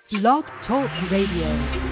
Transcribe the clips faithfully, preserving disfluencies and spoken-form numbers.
Blog Talk Radio.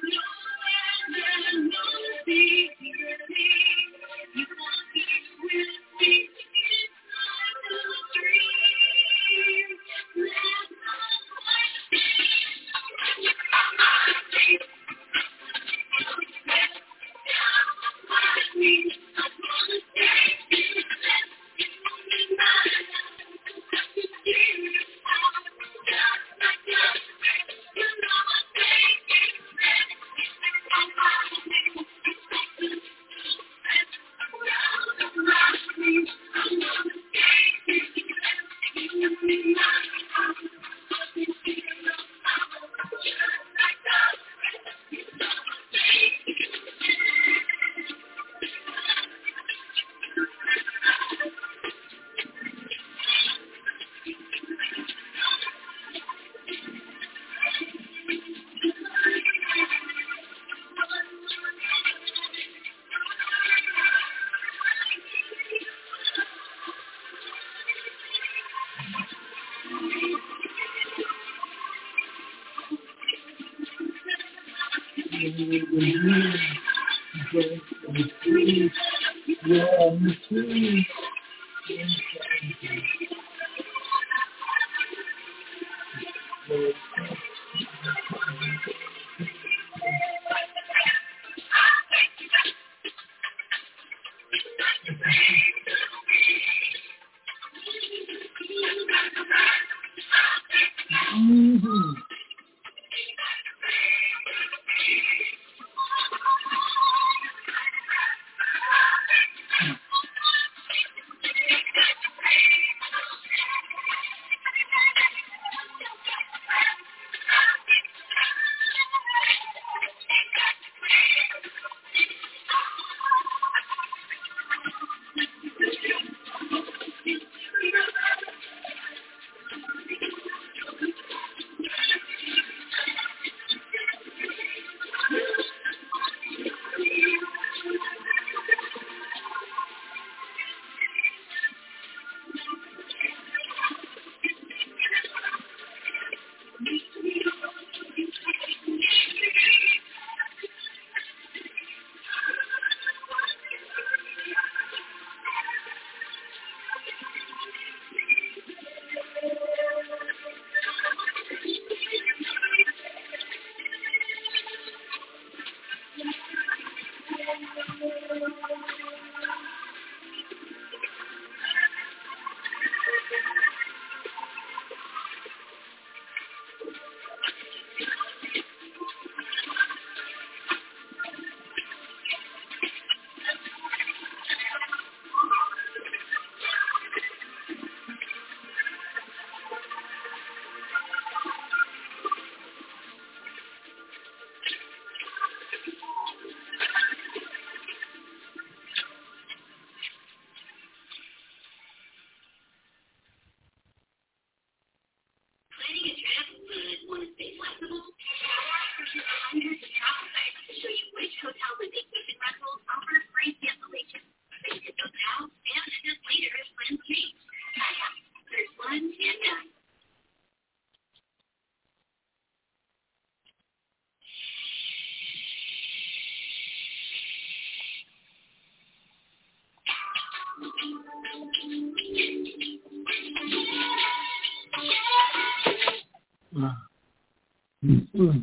Mm.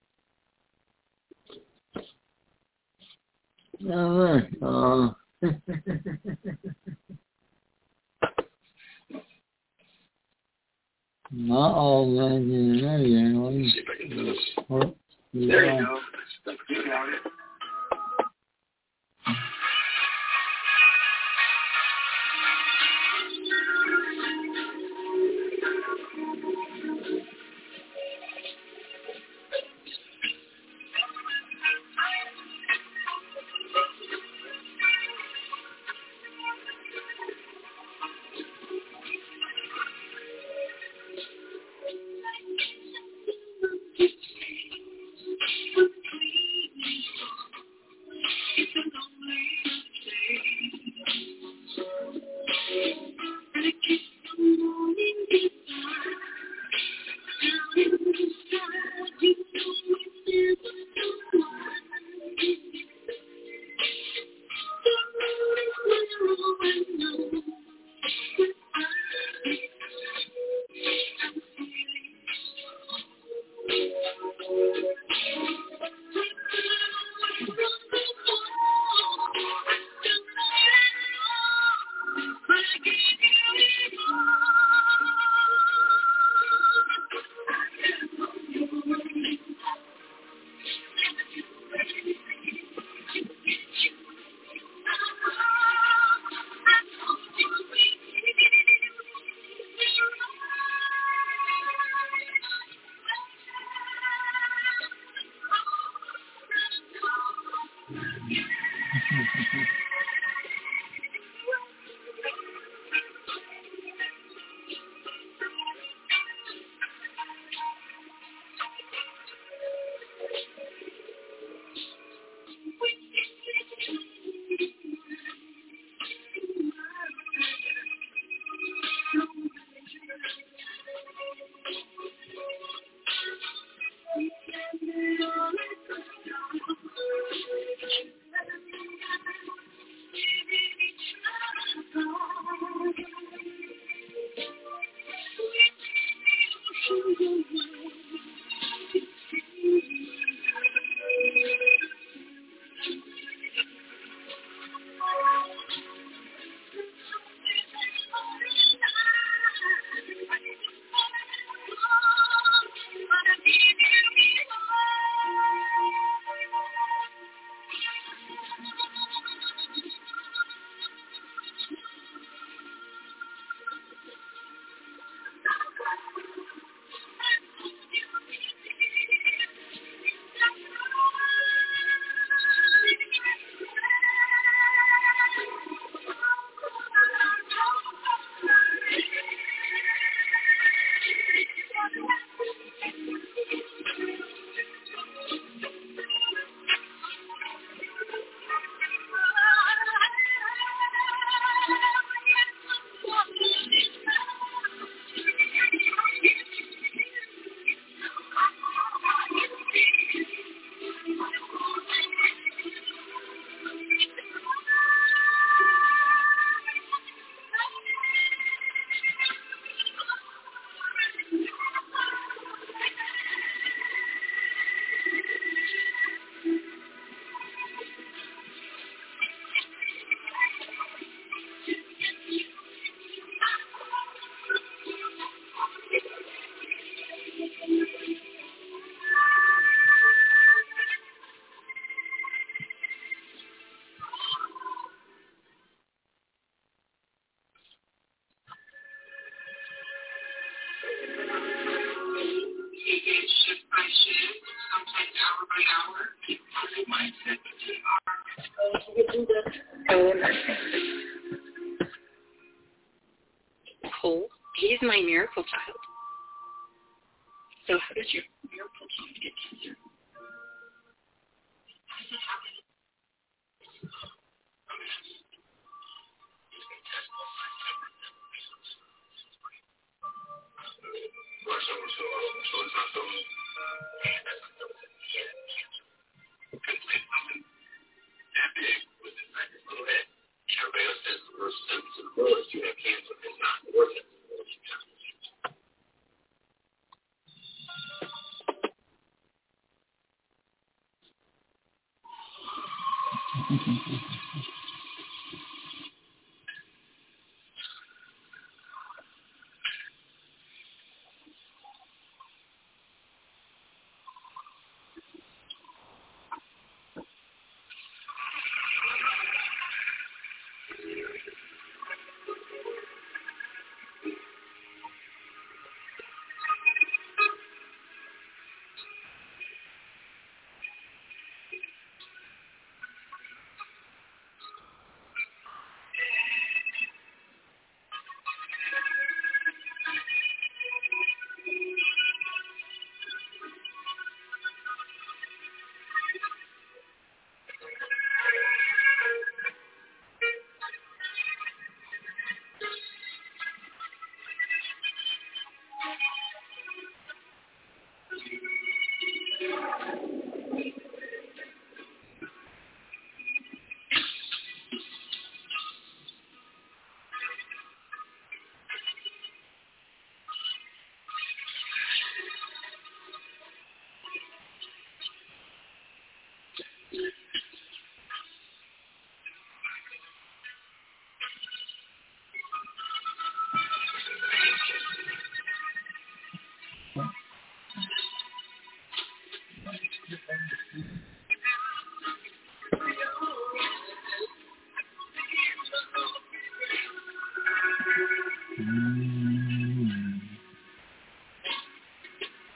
All right. Uh, not all that in there, you know. See if I can do this. Oh, yeah. There you go. You got it. Cole, he's my miracle child. So how does your miracle child get cancer?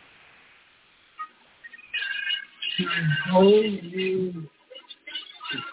Hold you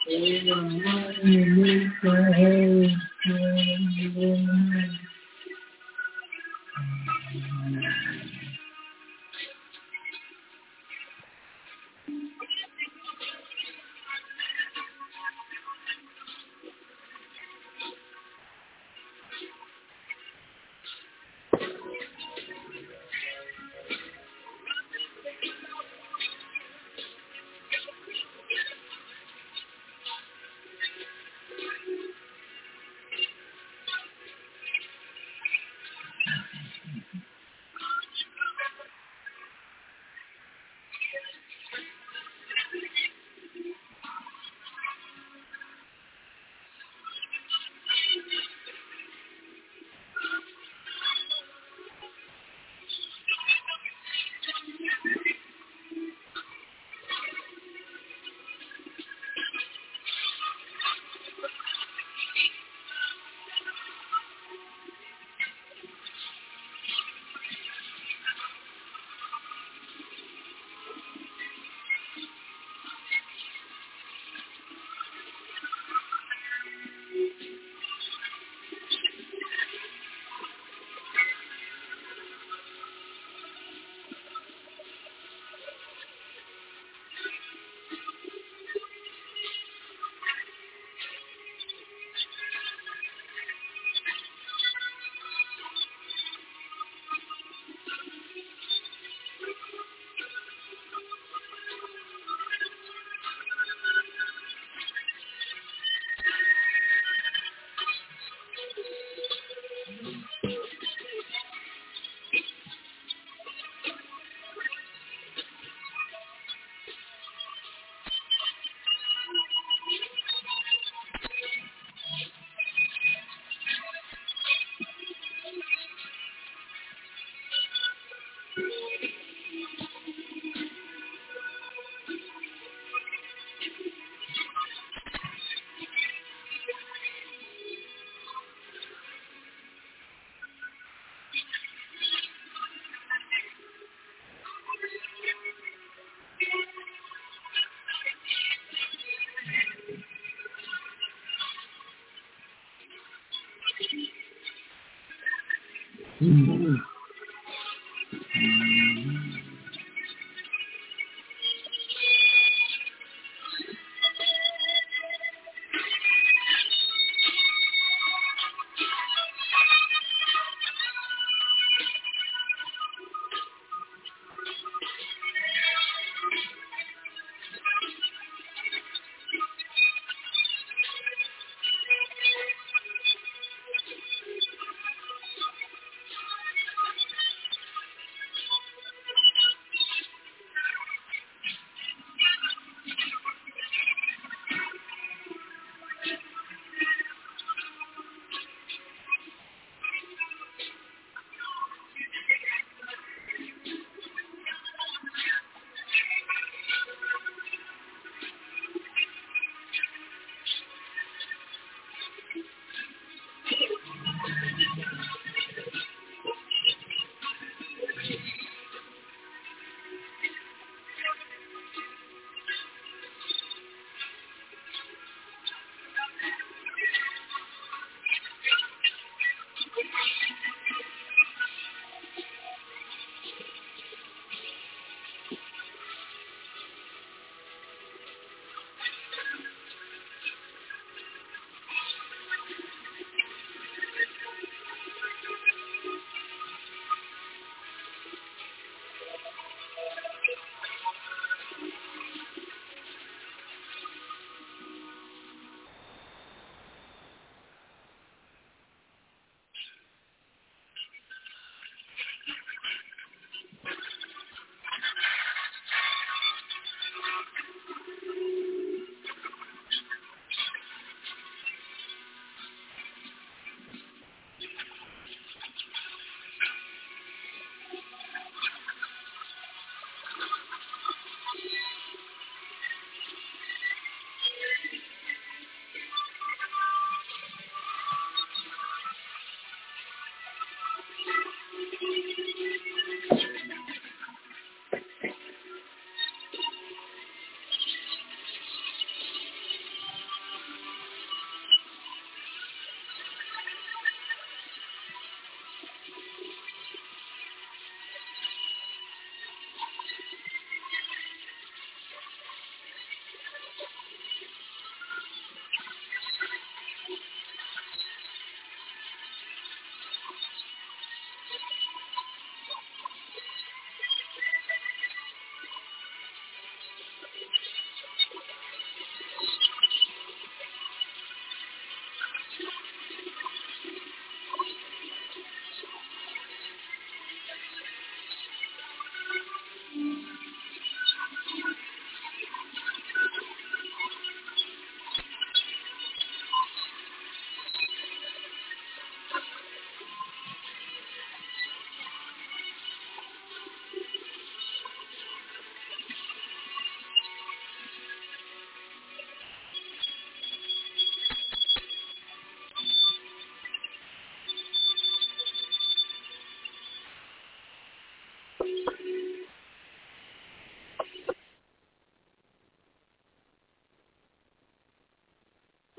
Mm-hmm.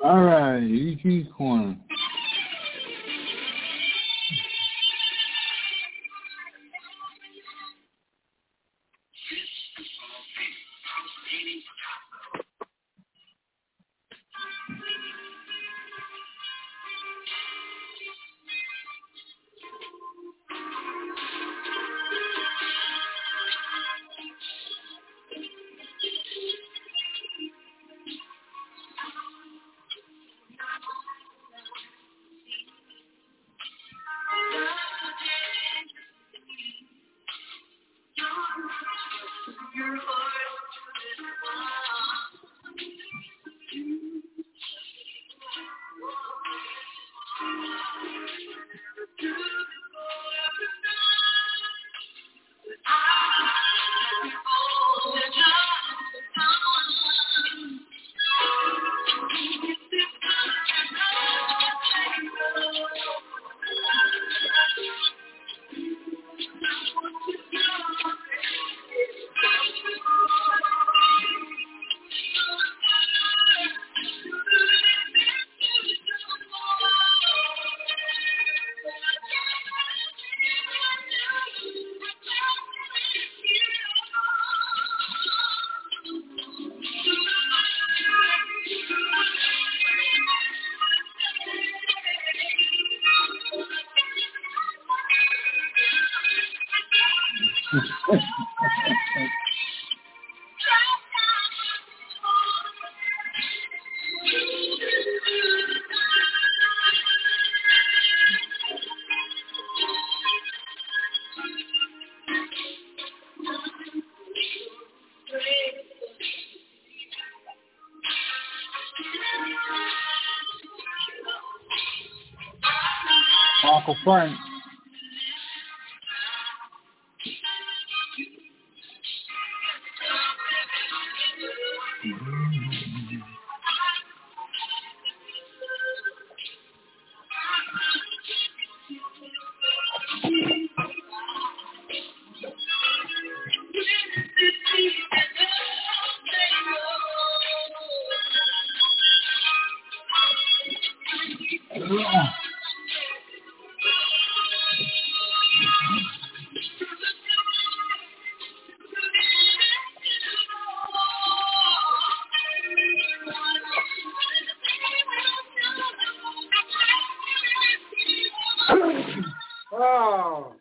All right, E T Corner. Uncle Frank. Oh.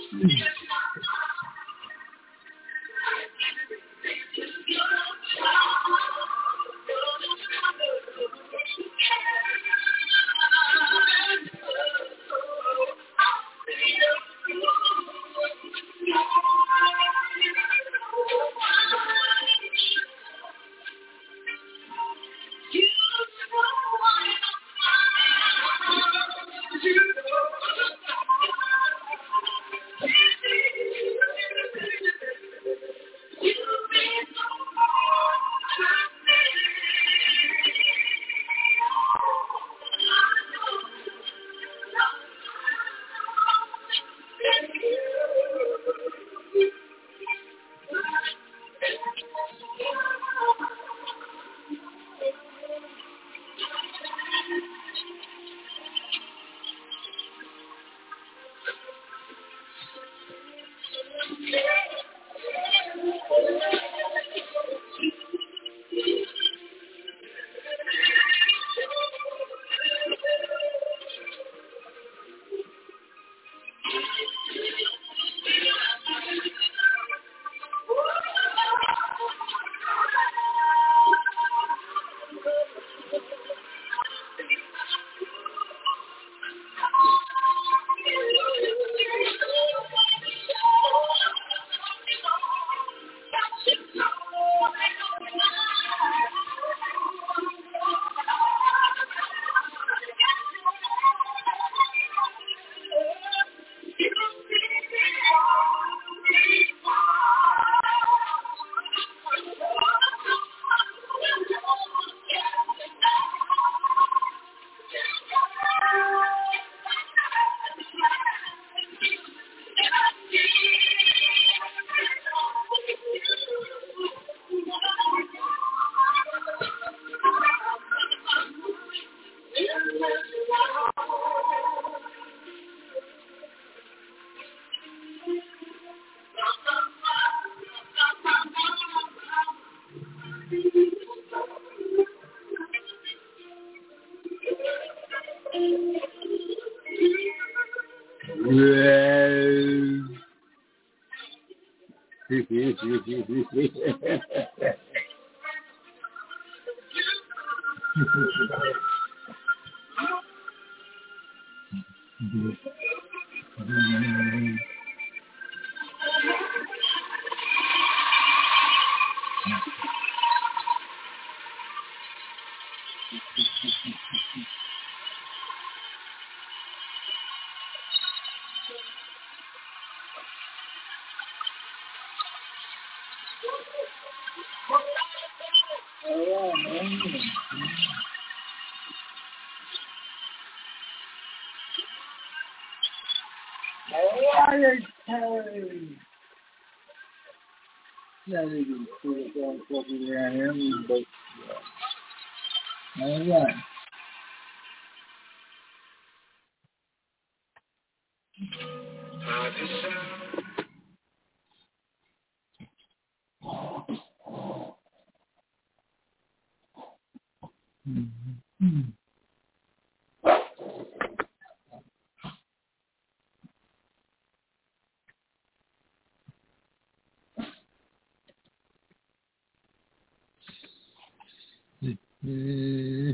Not even put it on fucking around him, but yeah. All right. Mm-hmm. Mm-hmm.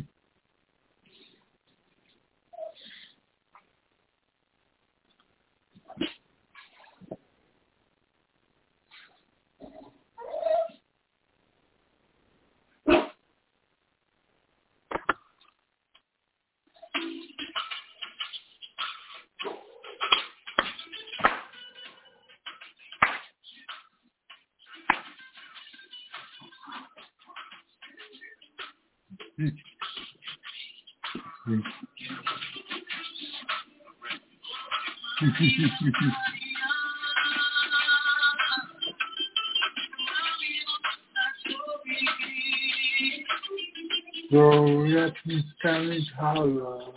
So let me stand hollow.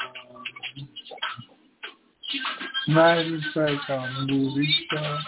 Night is like a movie star.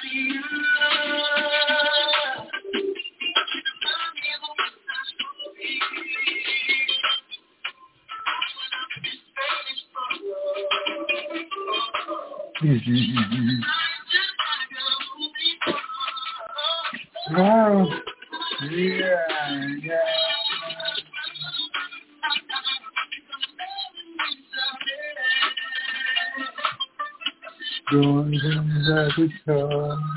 Oh, yeah, yeah. Going back to come.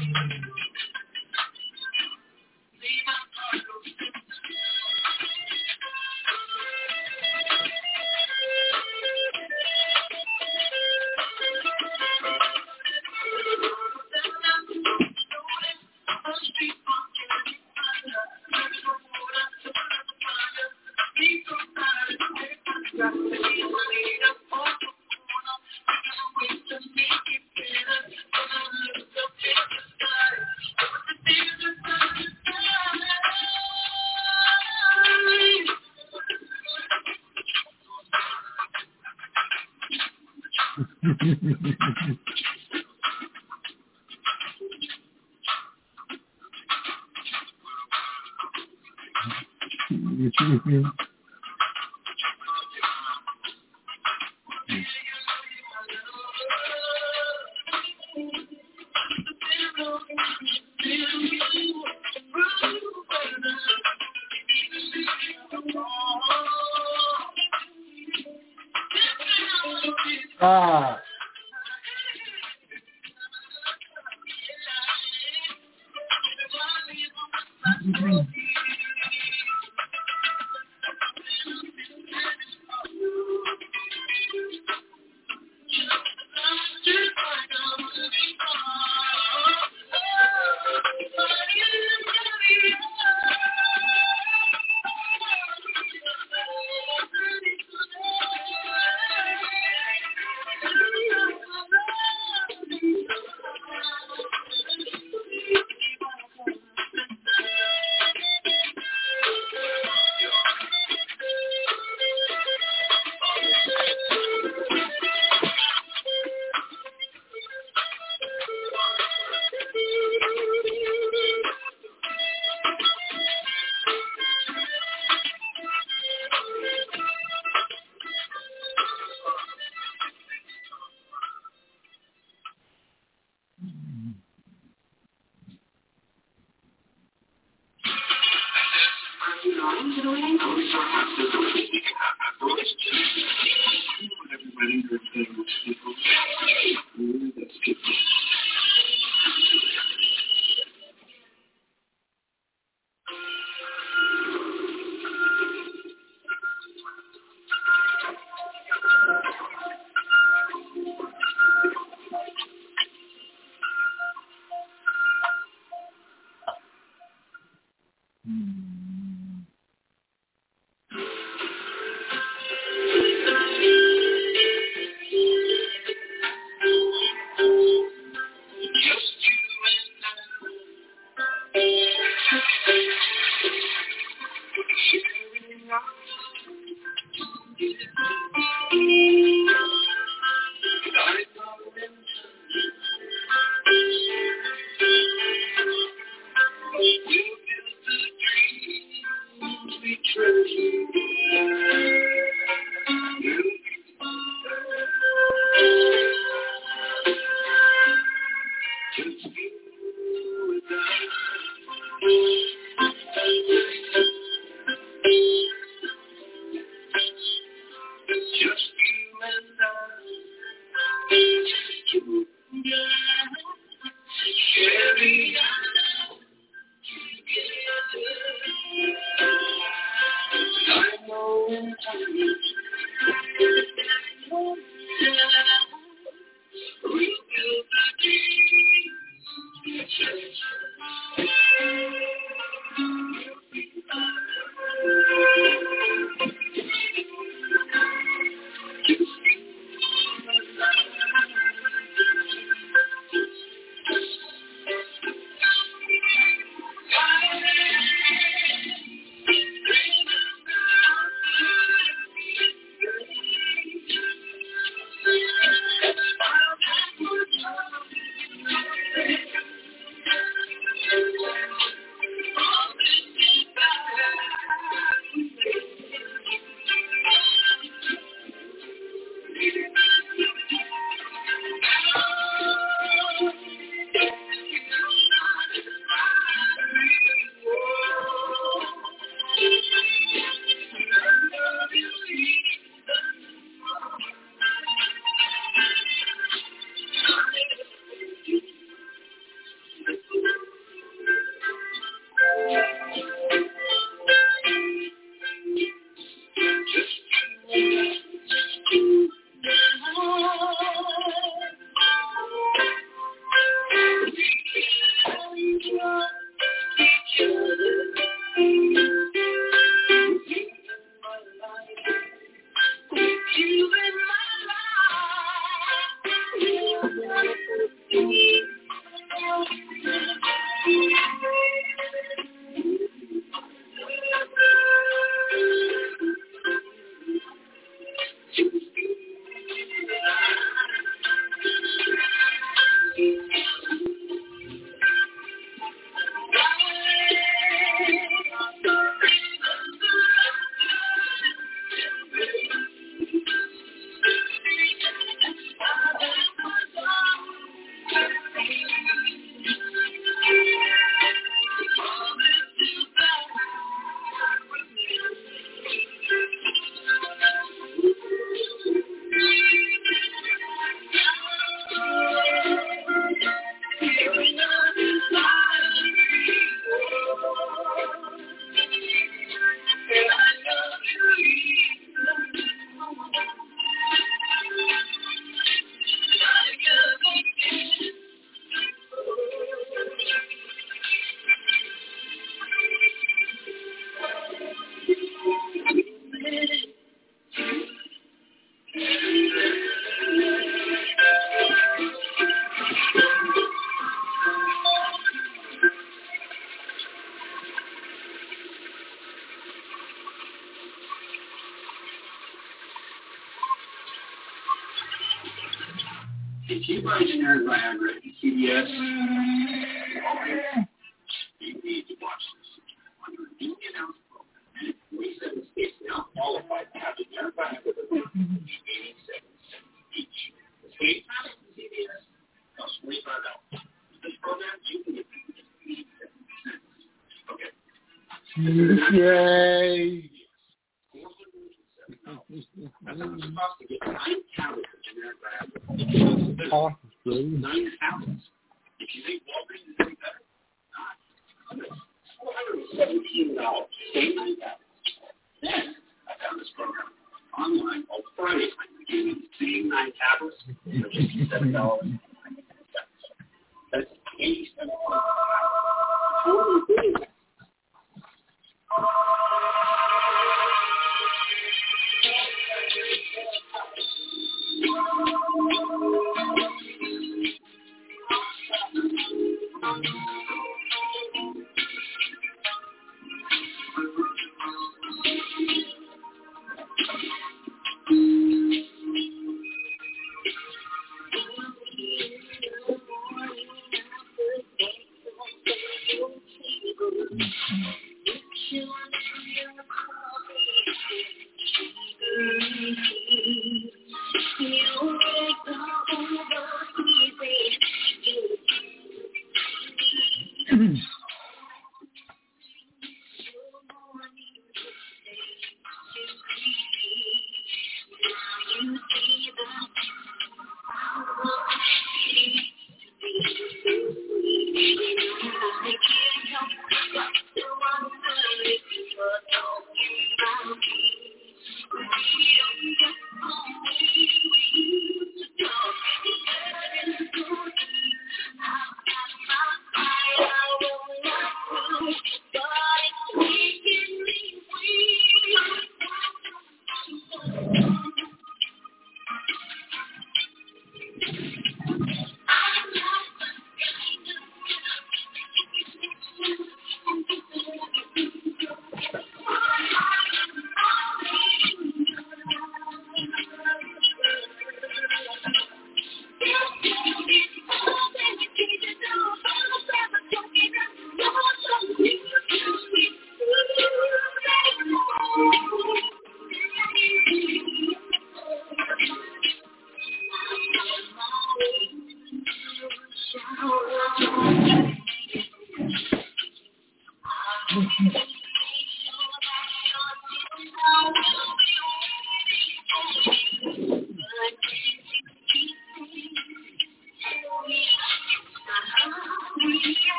Ah. If you buy generic Viagra at C V S, you need to watch this on your new in-house program. twenty-seven states now qualified to have generic Viagra at eighty-seven cents each. The state tax in C V S costs twenty-five dollars. This program, you can get eighty-seven cents. Okay. Yay! That's how much it costs to get nine tablets of generic Viagra. Awesome. Nine tablets. If you think Walgreens is any better, not. four hundred seventeen dollars. Same nine tablets. Then I found this program online called Friday Time. They gave me the same nine tablets for fifty-seven dollars. That's eighty-seven dollars. Totally good.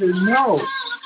said no.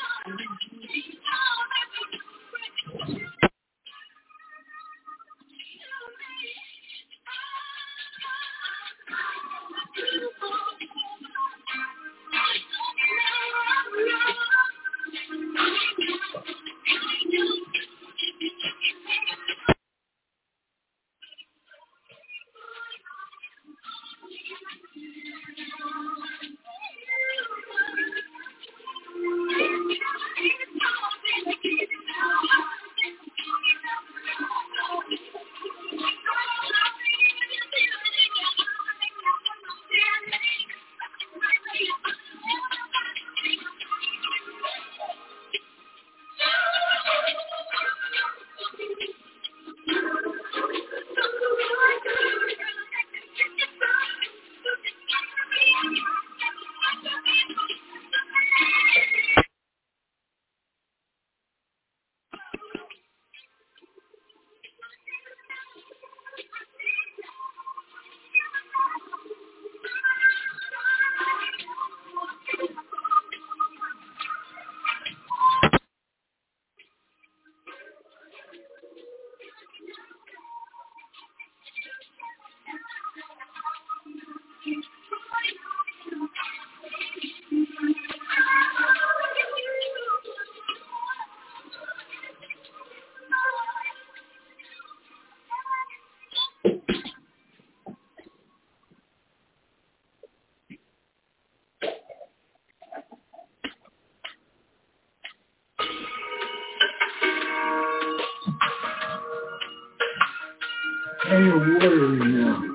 Ain't no water in there.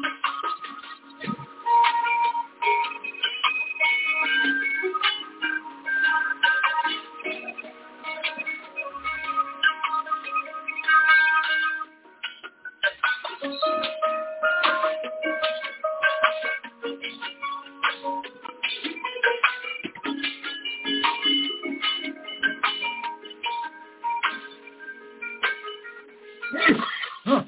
Huh.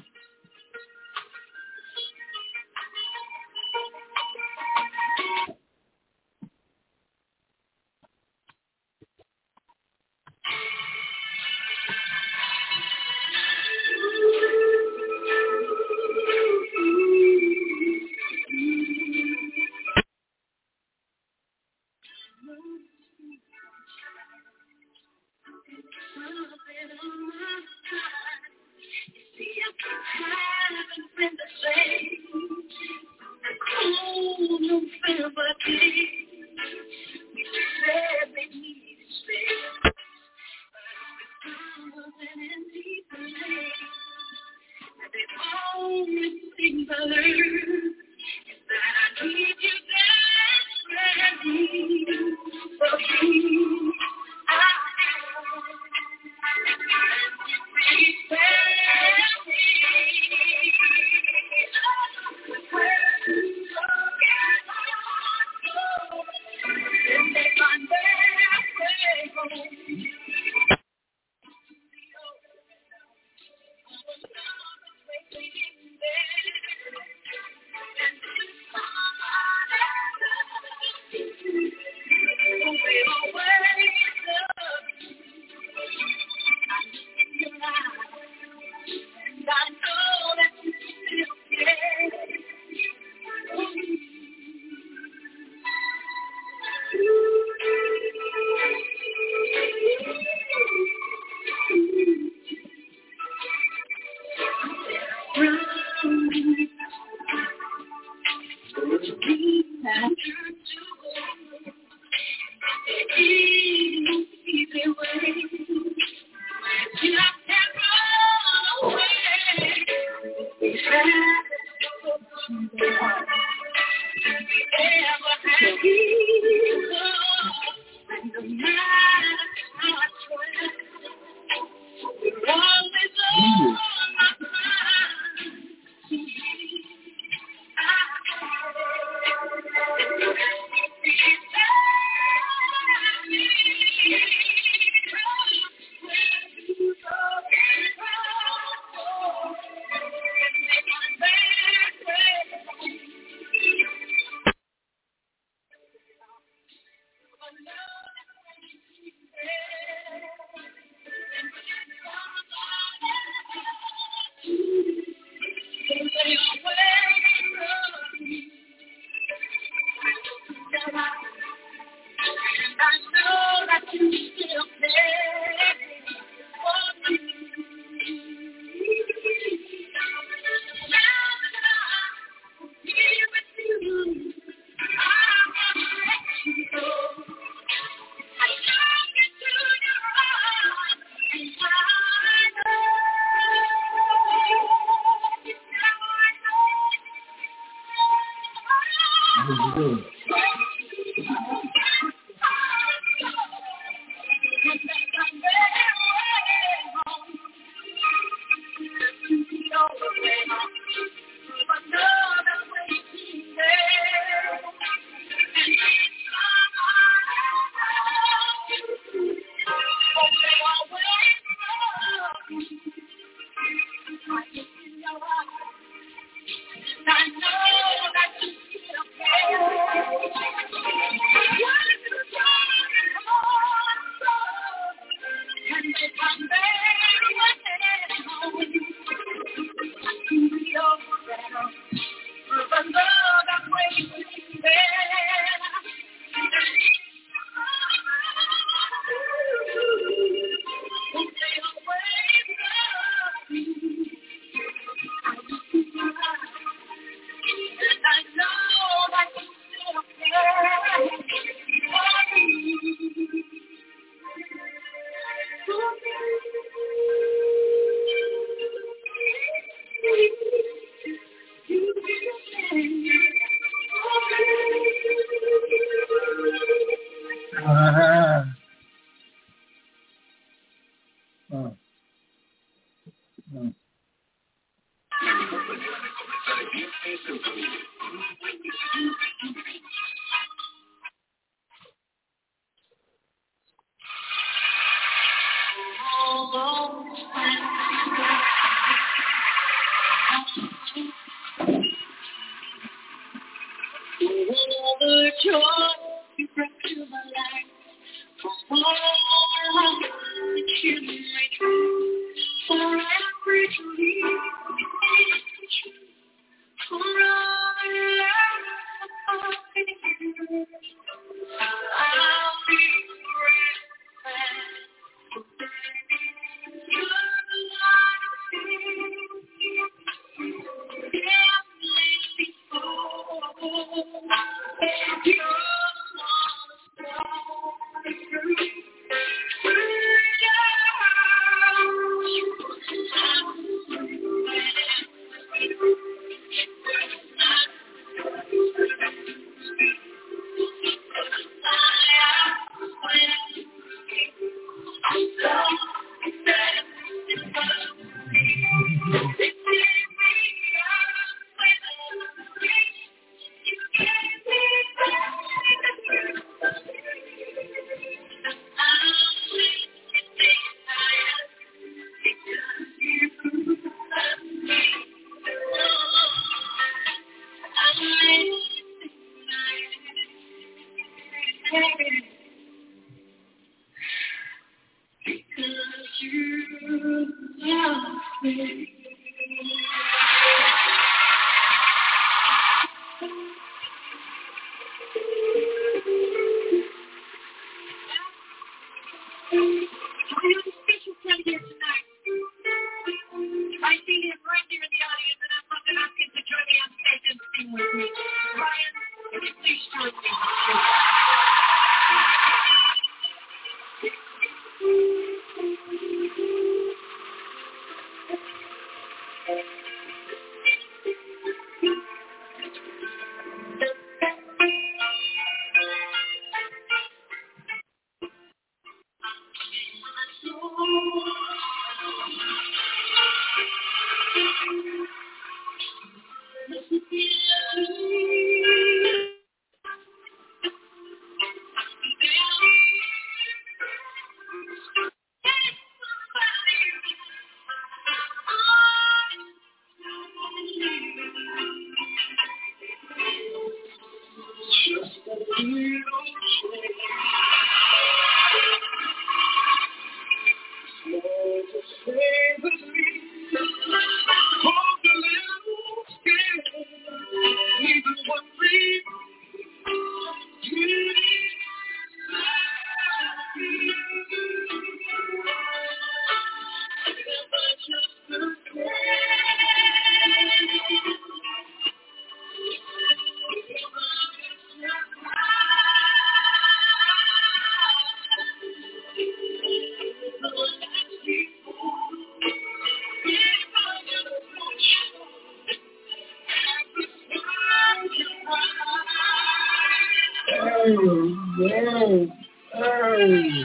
Hey, hey.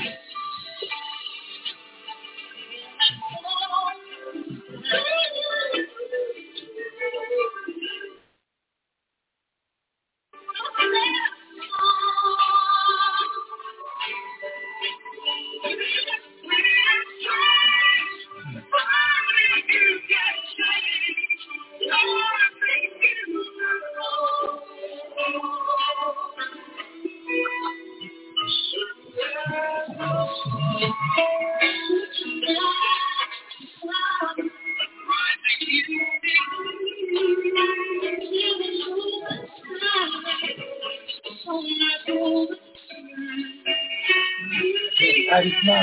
How do you smile?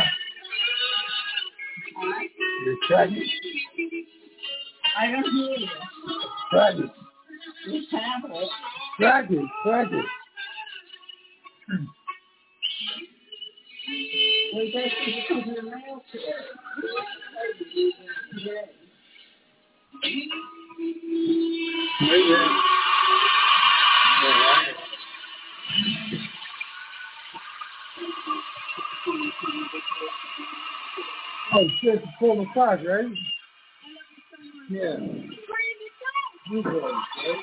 You're tragic. I don't hear you. Tragic. You tablet. Tragic. Tragic. We got you to come to the mail today. Yeah. Oh, shit, it's four o'clock, right? Yeah. You go, right?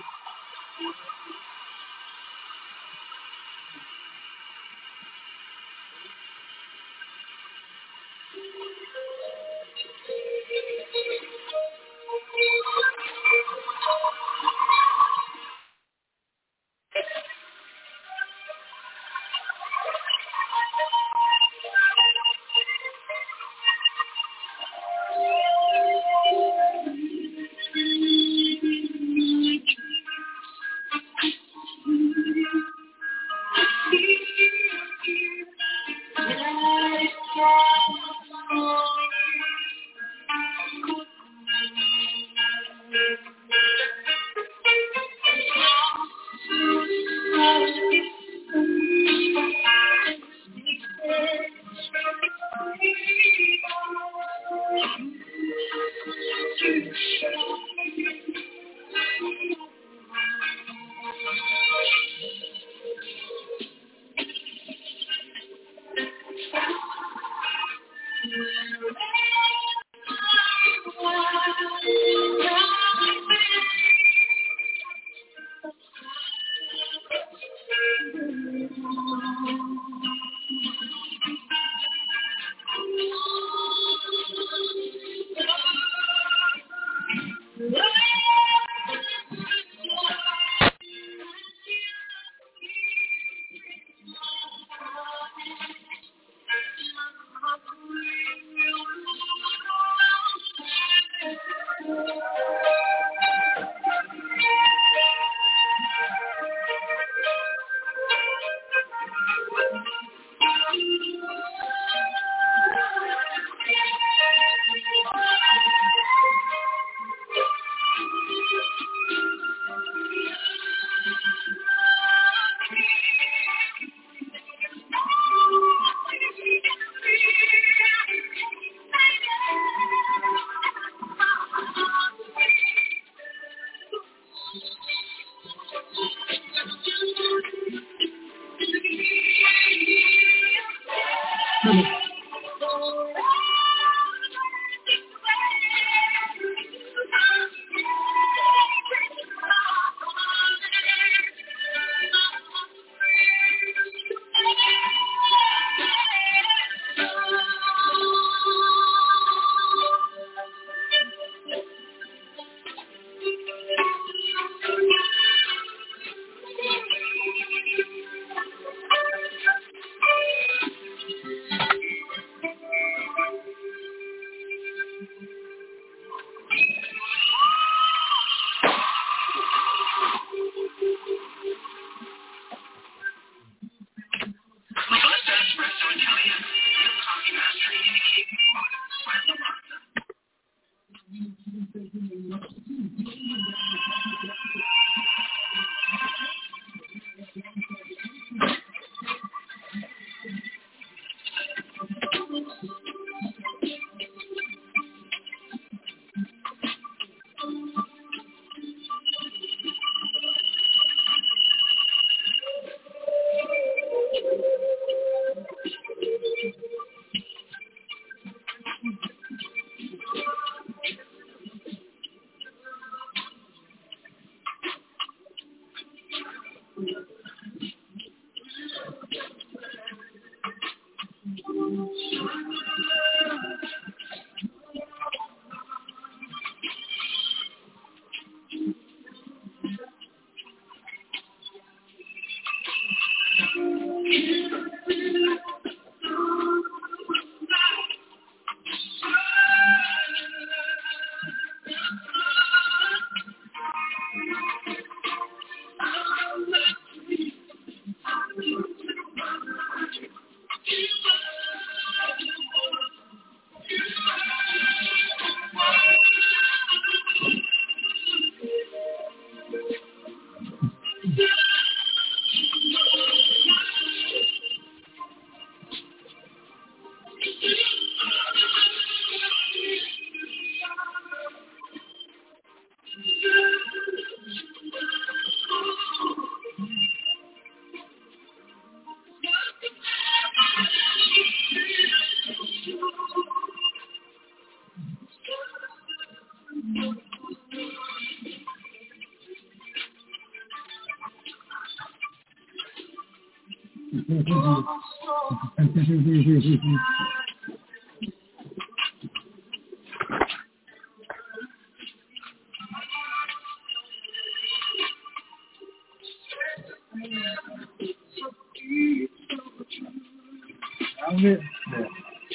Found it? Yeah.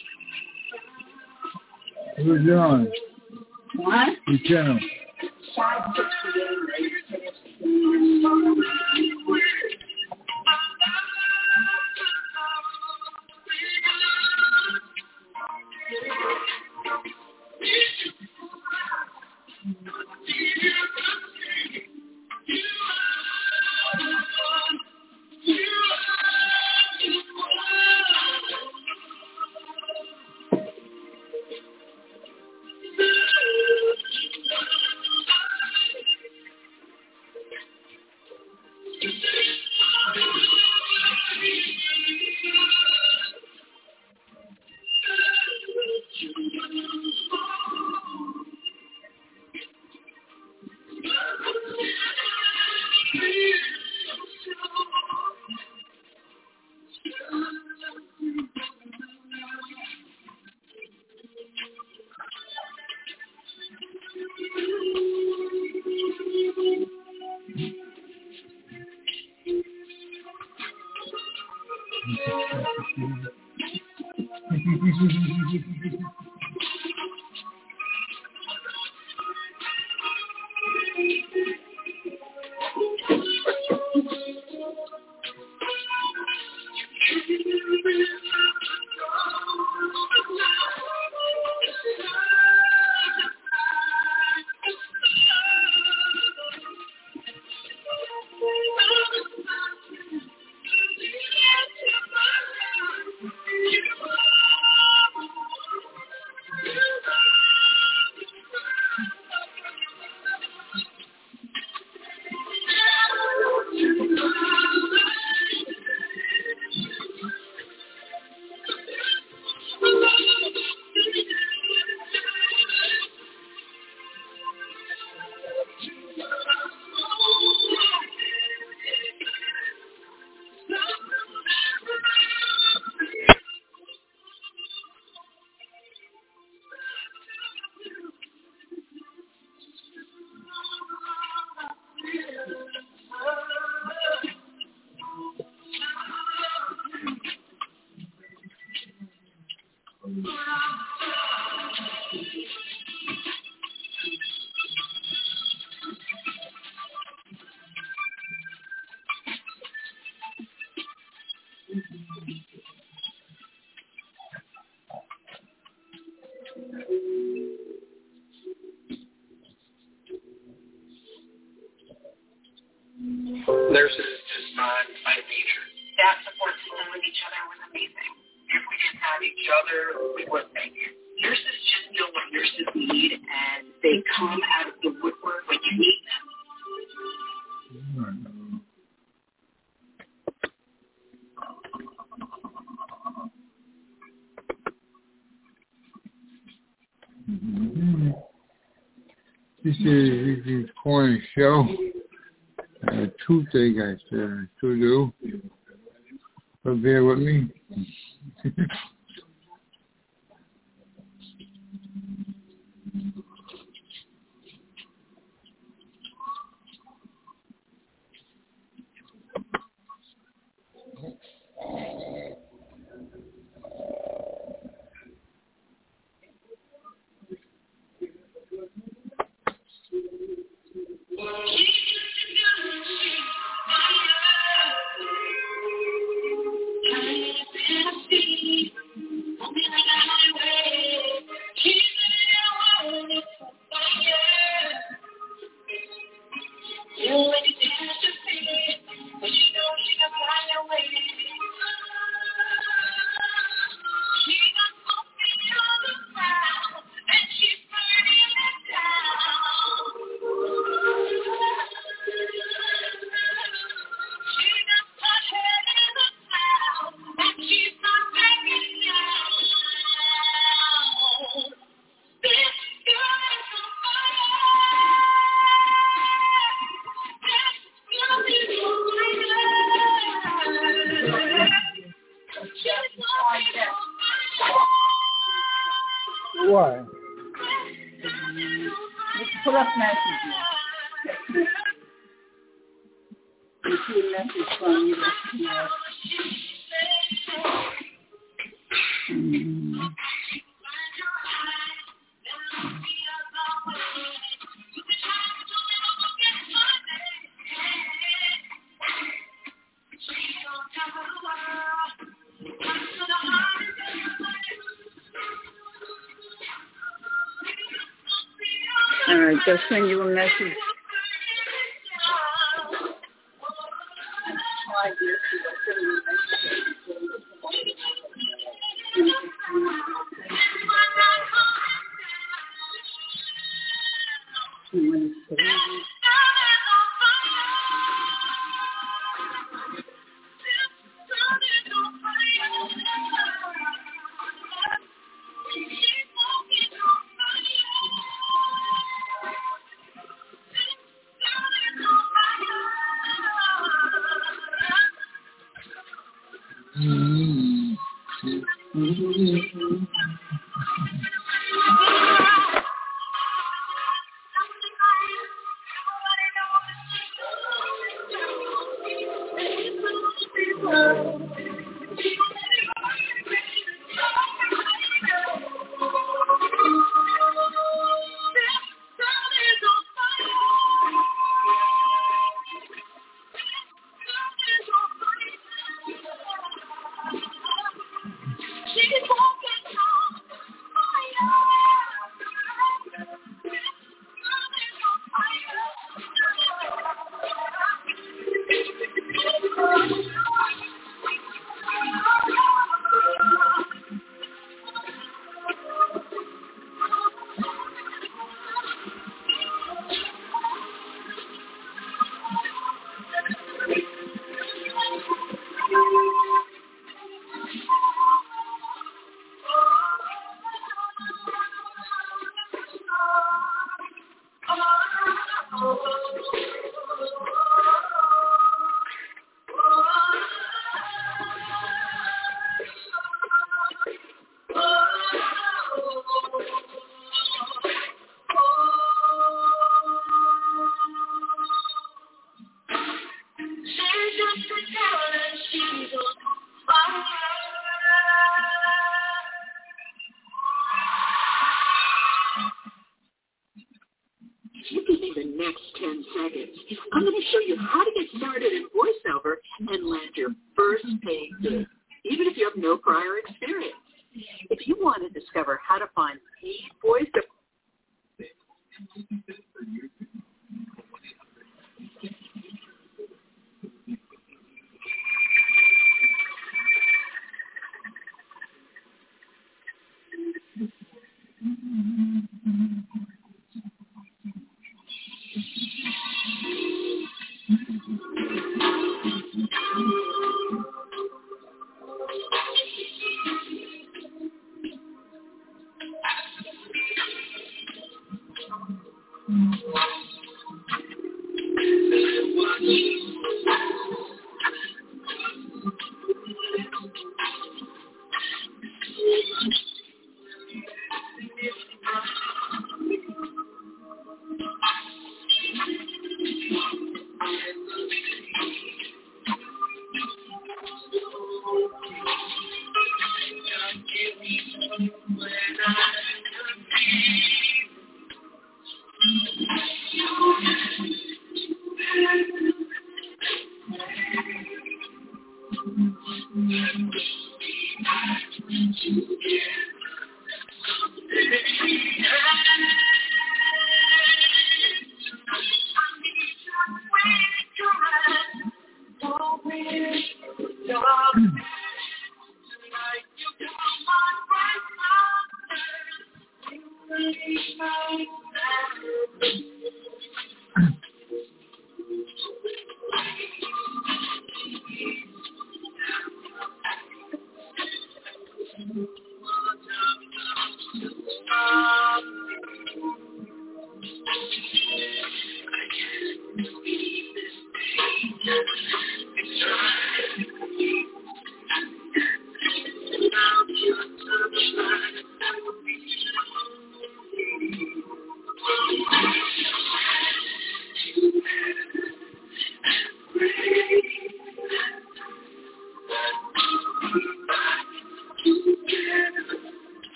Who's John? What? Who's John? Nurses just not by nature. That support system with each other was amazing. If we didn't have each other, we wouldn't make it. Nurses just know what nurses need, and they come out of the woodwork when you need them. Mm-hmm. This is this is corner show. Uh, toothache I still, still do. But bear with me. what? Let's put up messages. You see a message from you. Yes. Mm-hmm. All right, they'll send you a message.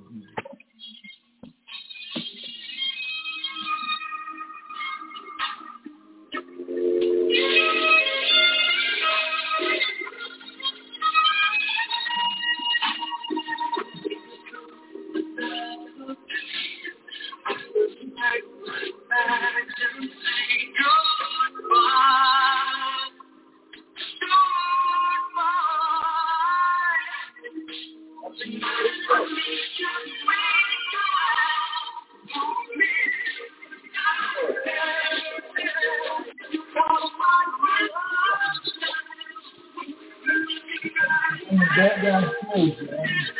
That guy knows, man.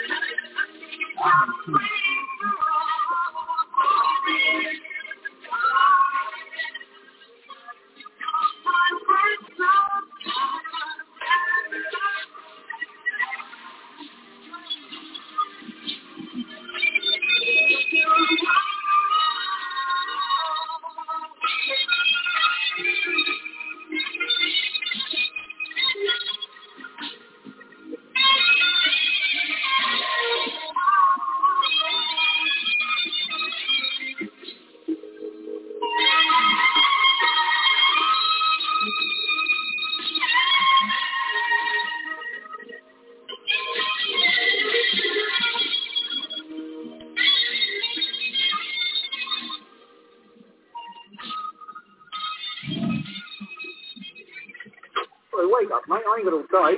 Wake up, mate. I ain't got all day.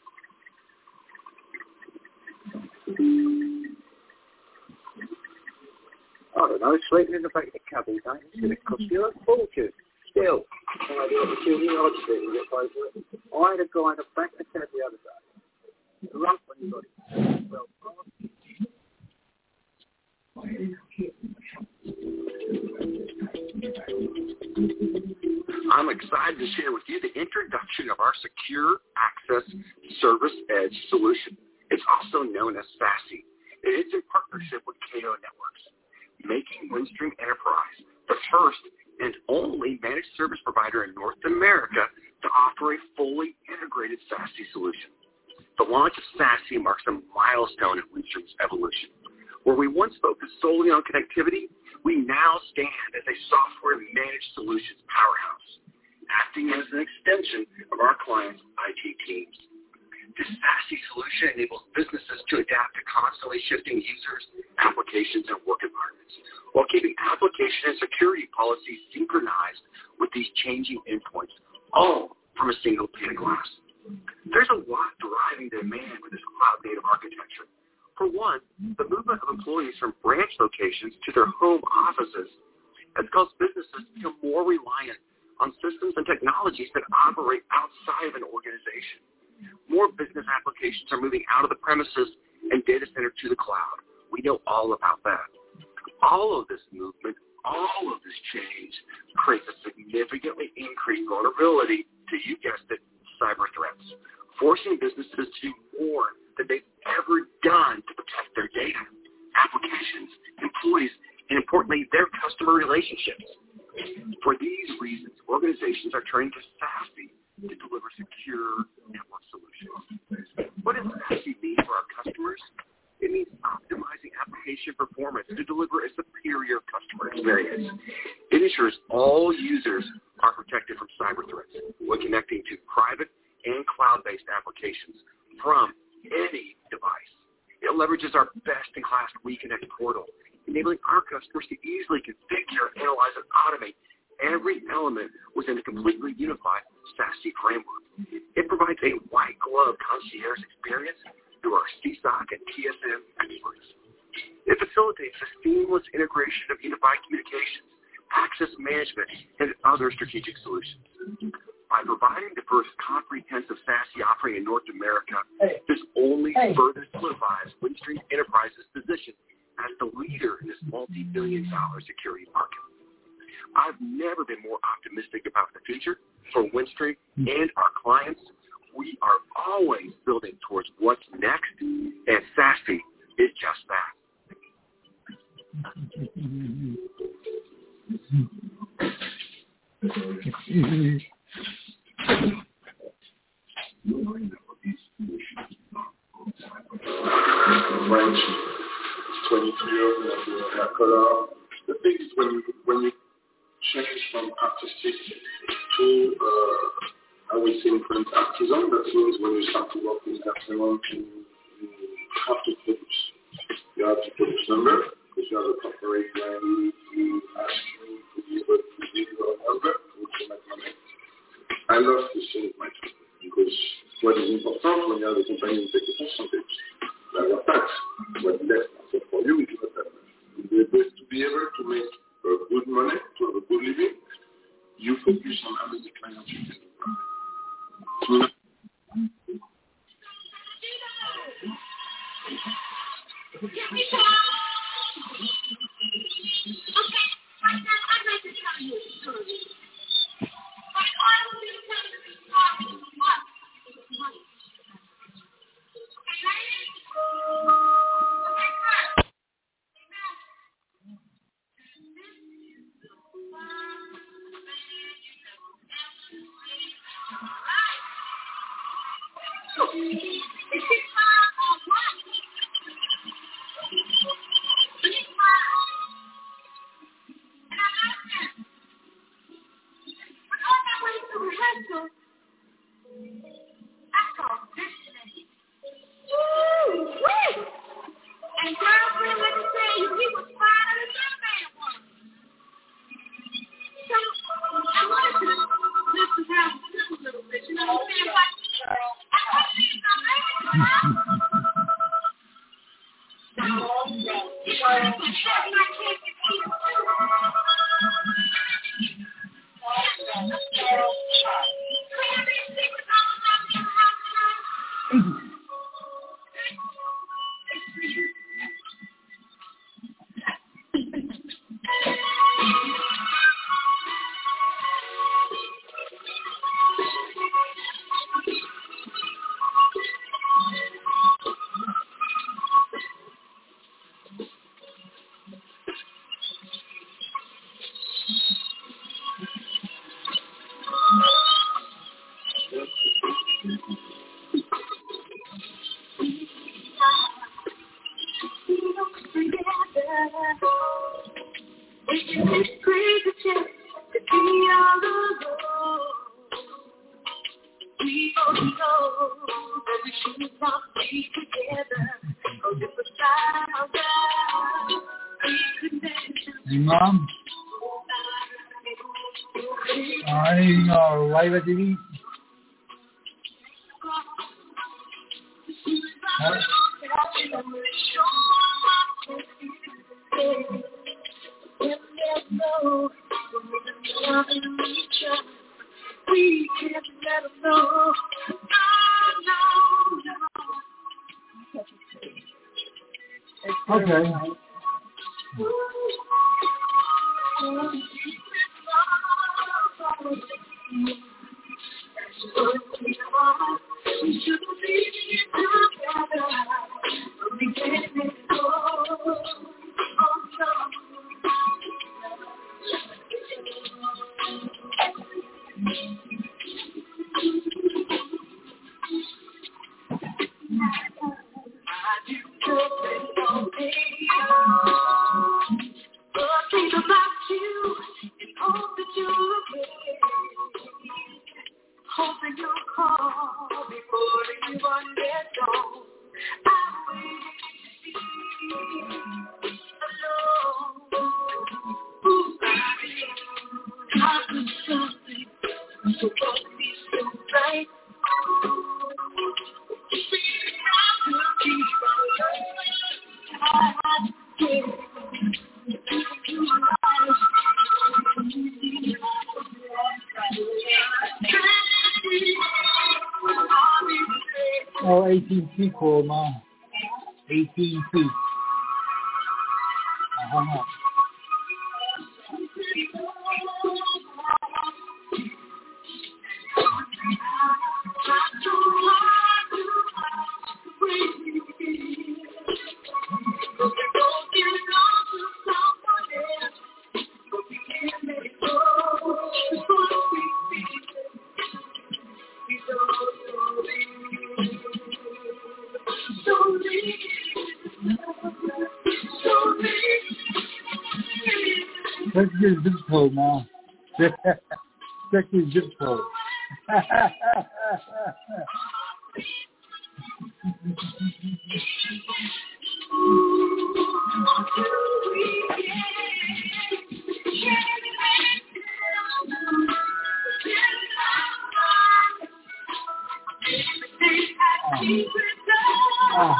I don't know. Sleeping in the back of the cab all day. It's going to cost you a fortune. Still. I had a guy in the back of the cab the other day. Rough when you got it. Well, I'm excited to share with you the introduction of our Secure Access Service Edge solution. It's also known as SASE. It is in partnership with K O Networks, making Windstream Enterprise the first and only managed service provider in North America to offer a fully integrated SASE solution. The launch of SASE marks a milestone in Windstream's evolution. Where we once focused solely on connectivity, we now stand as a software-managed solutions powerhouse, acting as an extension of our clients' I T teams. This SASE solution enables businesses to adapt to constantly shifting users, applications, and work environments, while keeping application and security policies synchronized with these changing endpoints, all from a single pane of glass. There's a lot driving demand with this cloud-native architecture. For one, the movement of employees from branch locations to their home offices has caused businesses to become more reliant on systems and technologies that operate outside of an organization. More business applications are moving out of the premises and data center to the cloud. We know all about that. All of this movement, all of this change creates a significantly increased vulnerability to, you guessed it, cyber threats, forcing businesses to do more than they've ever done to protect their data, applications, employees, and importantly, their customer relationships. For these reasons, organizations are turning to SASE to deliver secure network solutions. What does SASE mean for our customers? It means optimizing application performance to deliver a superior customer experience. It ensures all users are protected from cyber threats when connecting to private and cloud-based applications from any device. It leverages our best-in-class WeConnect portal, enabling our customers to easily configure, analyze, and automate every element within a completely unified SASE framework. It provides a white-glove concierge experience through our C S O C and T S M experts. It facilitates the seamless integration of unified communications, access management, and other strategic solutions. By providing the first comprehensive SASE offering in North America, hey. this only hey. further solidifies Windstream Enterprise's position as the leader in this multi-billion dollar security market. I've never been more optimistic about the future for Windstream and our clients. We are always building towards what's next, and SASE is just that. French, twenty manicure, and uh, hair color. The thing is when you when you change from artistic to uh, I would say in French artisan, that means when you start to work in that salon, you, you have to produce. You have to produce number because you have a corporate brand. You ask you to be able to give you a number to make money. I love to save my time because what is important when you have a company, you take a percentage. You have a tax. What left so for you is not that much. To be able to make uh, good money, to have a good living, you focus on how many clients you can do. Imam, I know, why was it? Okay. Oh, eighteen feet, man. eighteen feet. Uh-huh. So Let's get a zip code now. Check your zip code. Ah. Ah.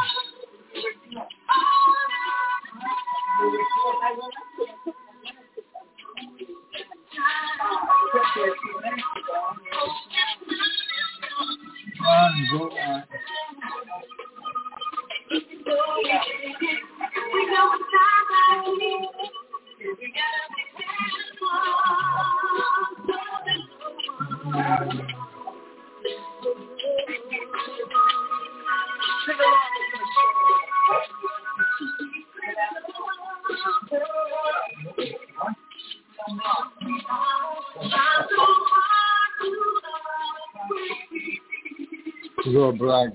You're black.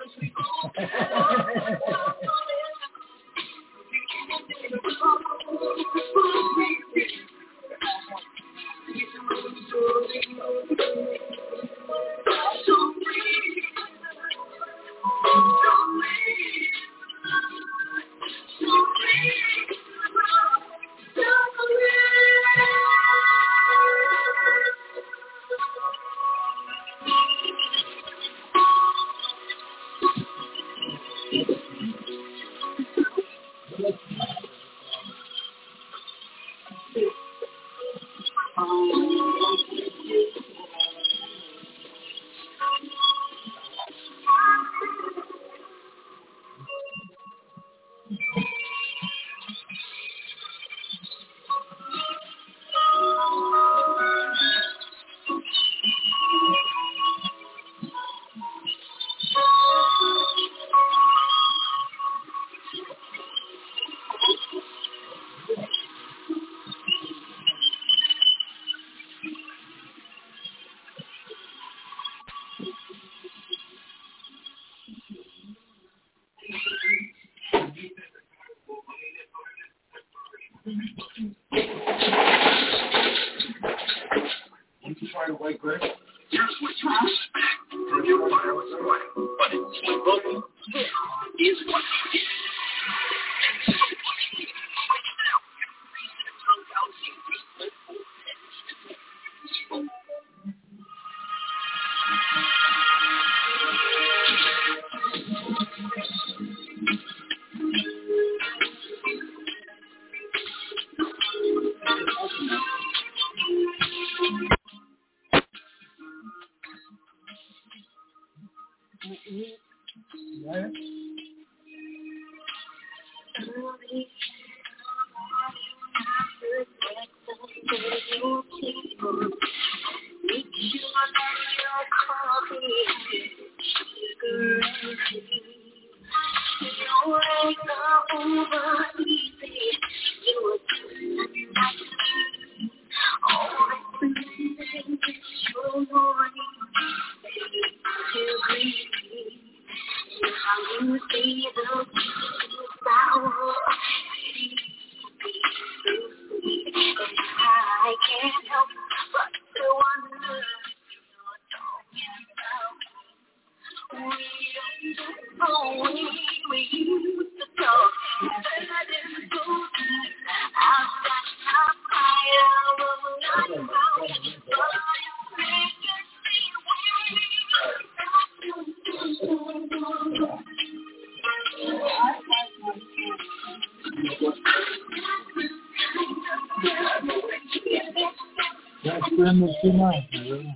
That's been the two months, really.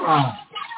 Ah.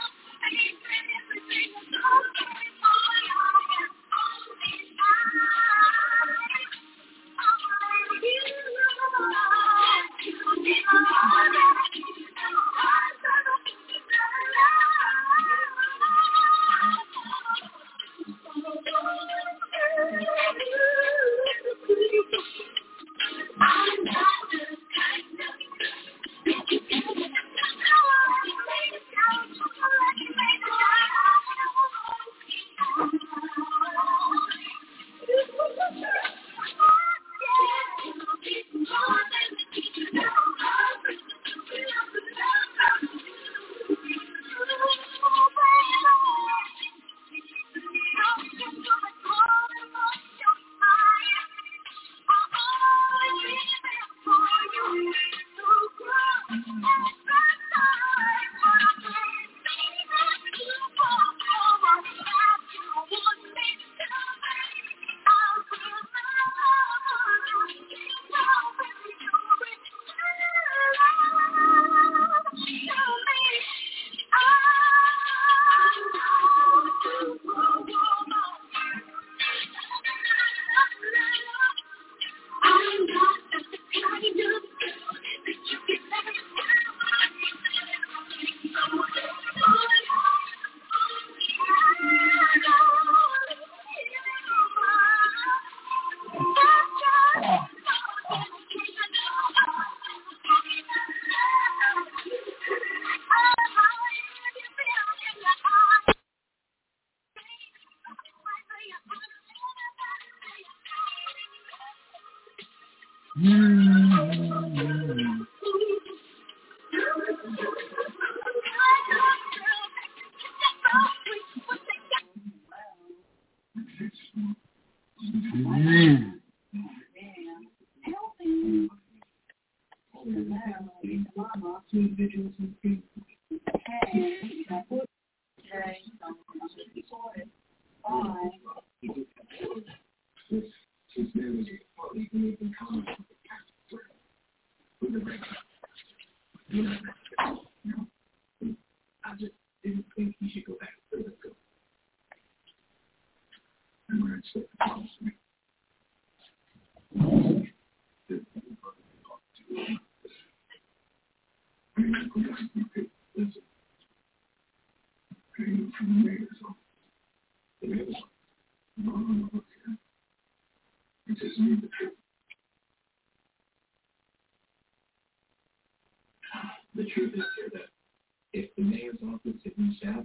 The truth is here that if the mayor's office had reached out,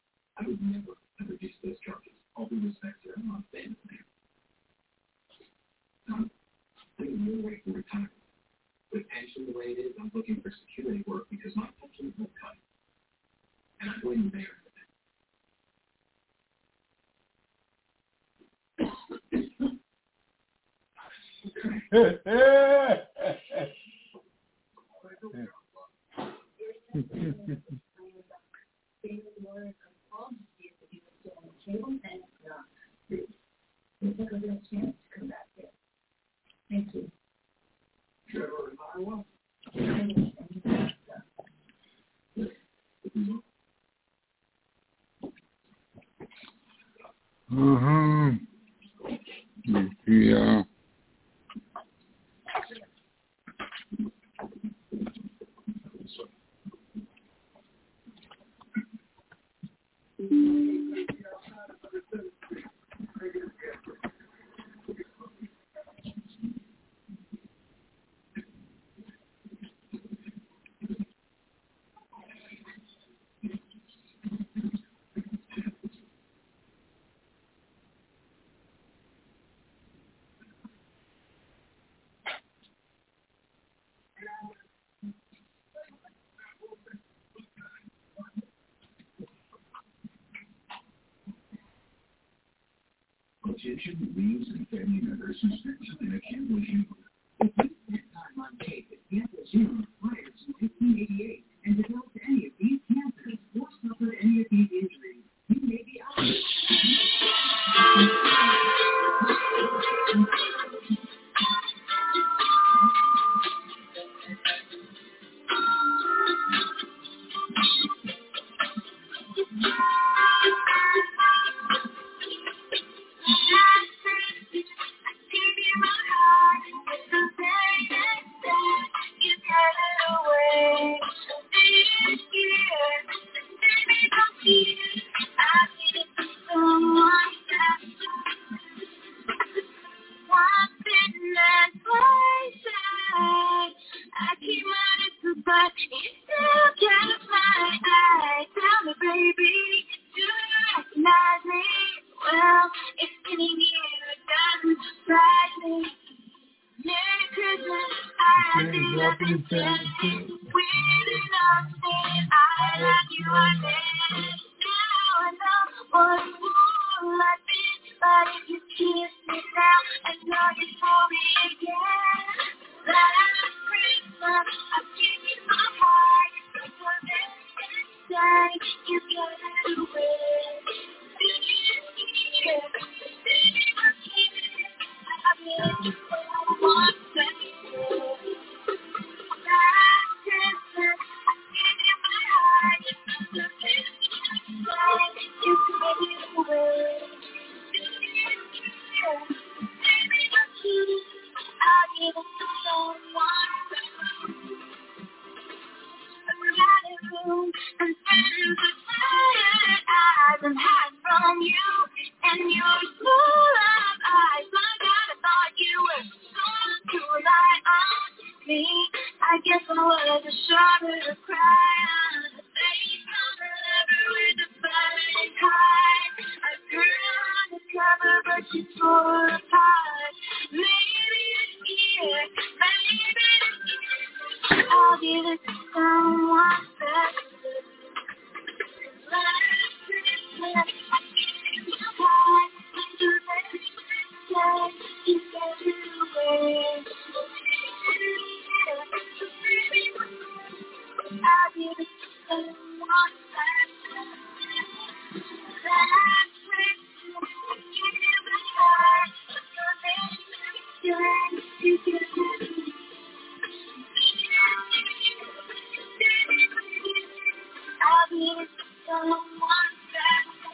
I would never have reduced those charges. All due respect, sir, I'm not a fan of the mayor. I'm taking you away from retirement. With pension the way it is, I'm looking for security work because my pension is no cut. And I blame the mayor for that. Thank you. Uh-huh. Yeah. Egyptian leaves and family members who spent something I can't believe you. If you spent time on tape at Campus Zero prior to nineteen eighty-eight and developed any of these cancers or suffered any of these injuries, you may be out of it. away. This year, baby, don't fear. I need someone else. Once in that place, I keep running to, but you still catch my eye. Tell me, baby, do you recognize me? Well, it's been a year, it doesn't surprise me. Merry Christmas, I think I've been telling weird enough saying I love you, I meant. Now I know what a fool I've been, but if you kiss me now, I know you for me again. Last Christmas, I gave you my heart, but for every day, you gave it away. This year, baby, I'm kidding. I mean, you want to be last Christmas, I gave you my heart, but for every day, you gave it away. This year, baby, I'm kidding. I'll give it to someone. Crowded room and friends are tired eyes and hide from you, and you're full of eyes. My God, I thought you were someone to rely on me. I guess I was a shoulder to cry on. The face on the lever with the fire high. A girl on the cover, but she's torn apart. Maybe it's here, maybe it's here. I'll give it to someone better. Last Christmas, I gave you my heart, and the very next day, you gave it away. I'll give it to someone better. Last Christmas, I gave you my heart, and the very next day, you gave it away. I'll give it to someone better.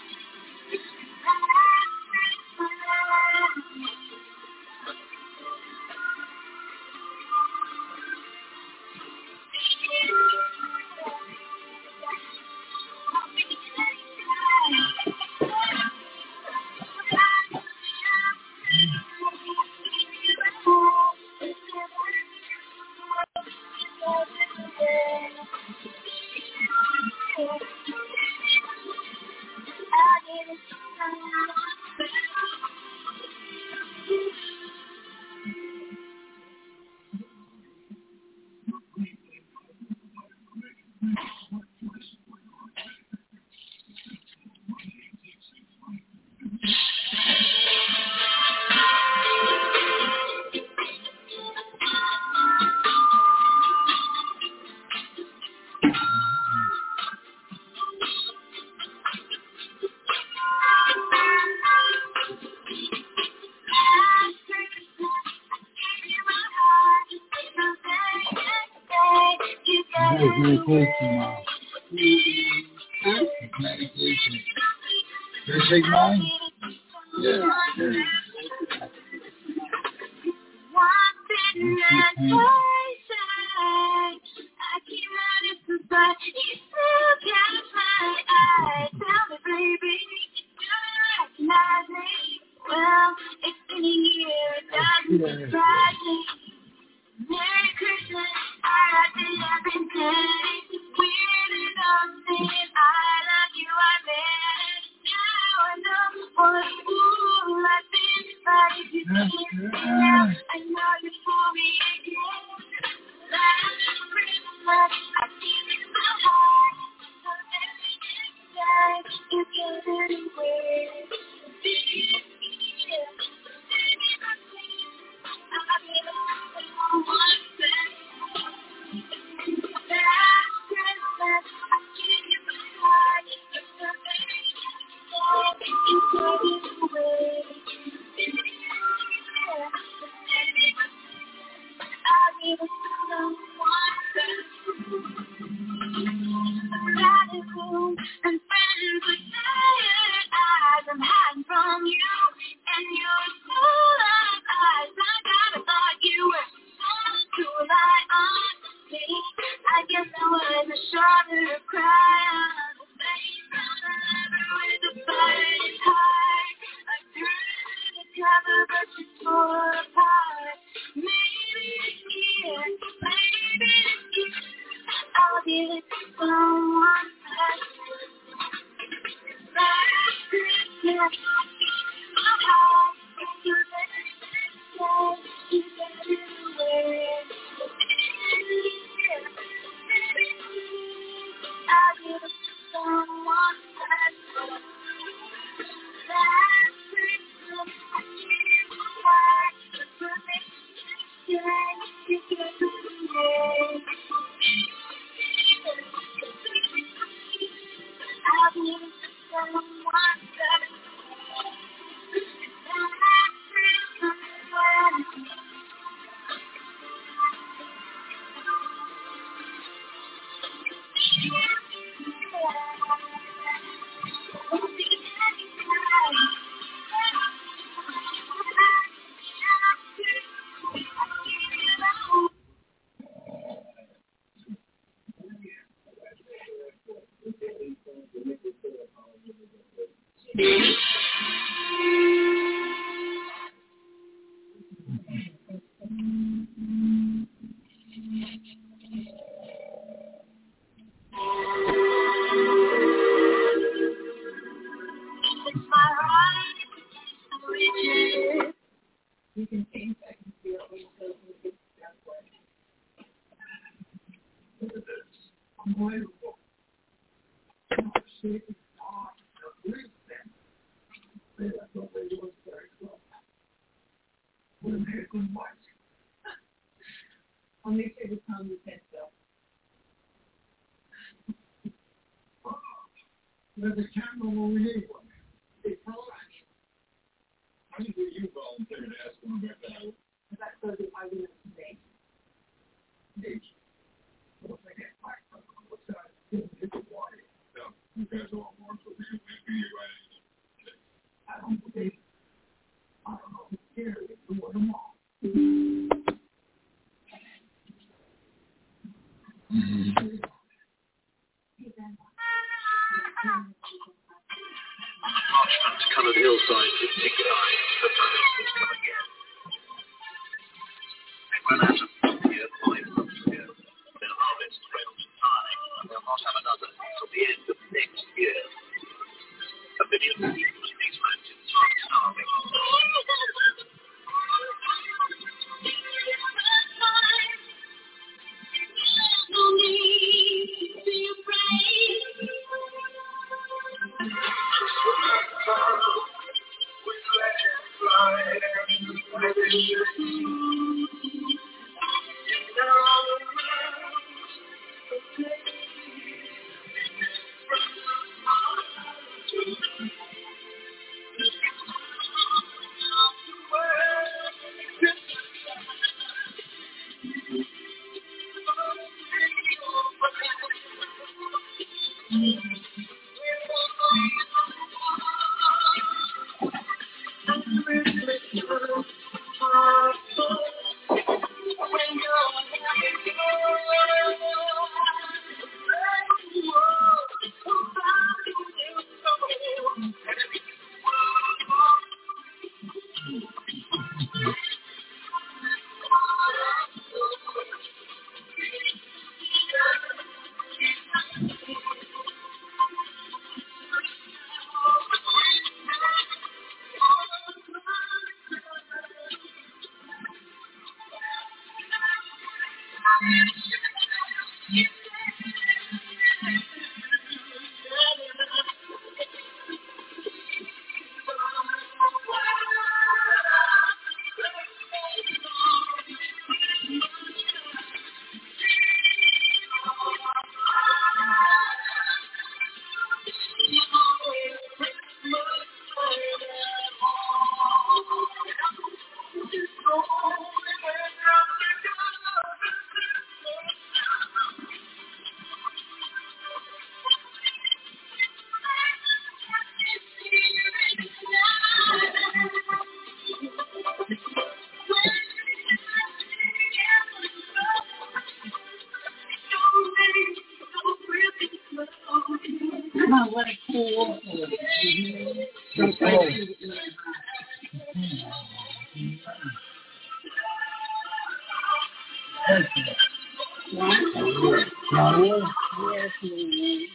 Medication now. Medication. Can I take mine? Yeah. yeah. I keep running to, but you still catch my eye. Tell me, baby, do you recognize me? Well, it's been a year, it doesn't surprise me. Merry Christmas, I like the every day. Weird enough saying I love you, I meant. Now I know what a fool I've been, but if you see me now, I know you're for me again. Last Christmas, I gave you my heart, so every next day, you gave it away. This year, baby, I'm clean. I give it to someone better. Last Coloured hillside with big eyes, the tunnels has come again. They ran out of food here five months ago. Their harvest failed to time, and they'll not have another until the end of next year. A million people in these mountains are starving. No need to be afraid. me.